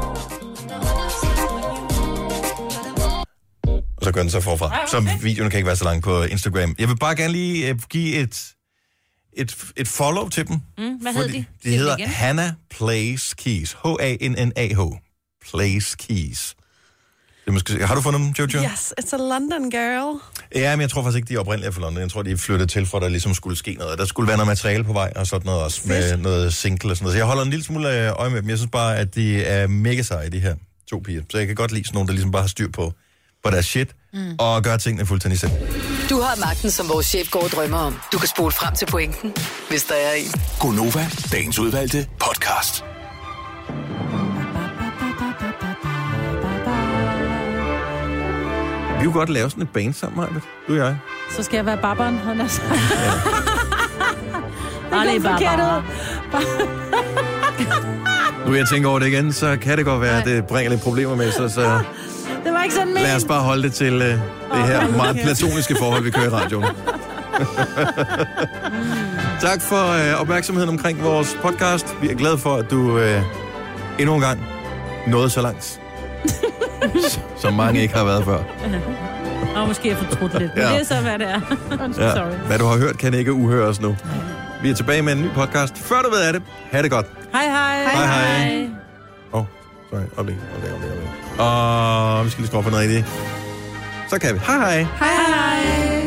Og så gør den så forfra. Så videoen kan ikke være så lang på Instagram. Jeg vil bare gerne lige give et follow til dem. Hvad hedder de? De hedder Hannah Plays Keys. H-A-N-N-A-H. Plays Keys. Har du fundet dem, Jojo? Yes, it's a London girl. Ja, men jeg tror faktisk ikke, de er oprindelige fra London. Jeg tror, de er flyttet til, for der ligesom skulle ske noget. Der skulle være noget materiale på vej, og sådan noget også, med noget single og sådan noget. Så jeg holder en lille smule øje med dem. Jeg synes bare, at de er mega seje, de her 2 piger. Så jeg kan godt lide sådan nogle, der ligesom bare har styr på deres shit, og gør tingene fuldstændig selv. Du har magten, som vores chef går og drømmer om. Du kan spole frem til pointen, hvis der er en. Gonova, dagens udvalgte podcast. Vi kunne godt lave sådan et band sammen, Maja, du og jeg. Så skal jeg være barberen, han er så. Alle barberen. Nu jeg tænker over det igen, så kan det godt være, at det bringer lidt problemer med sig, så... Det var må ikke sende mail. Lad os bare holde det til det her meget platoniske forhold, vi kører i radioen. Tak for opmærksomheden omkring vores podcast. Vi er glade for, at du endnu en gang nåede så langt, som mange ikke har været før. Og måske har fortrudt lidt, men det er så, hvad det er. Sorry. Hvad du har hørt, kan ikke uhøres nu. Vi er tilbage med en ny podcast. Før du ved af det, ha' det godt. Hej, hej. Hej, hej. Sorry. Oplæg. Og vi skal lige skrue for noget rigtigt. Så kan vi. Hej, hej. Hej, hej.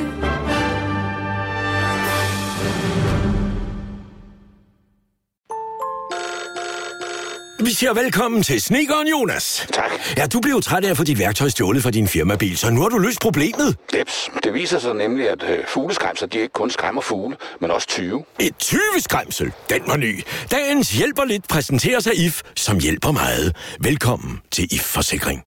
Vi siger velkommen til Snedkeren Jonas. Tak. Ja, du blev træt af at få dit værktøj stjålet fra din firmabil, så nu har du løst problemet. Jeps. Det viser sig nemlig, at fugleskræmser, de ikke kun skræmmer fugle, men også 20. Et 20-skræmsel, den var ny. Dagens hjælper lidt præsenterer sig IF, som hjælper meget. Velkommen til IF Forsikring.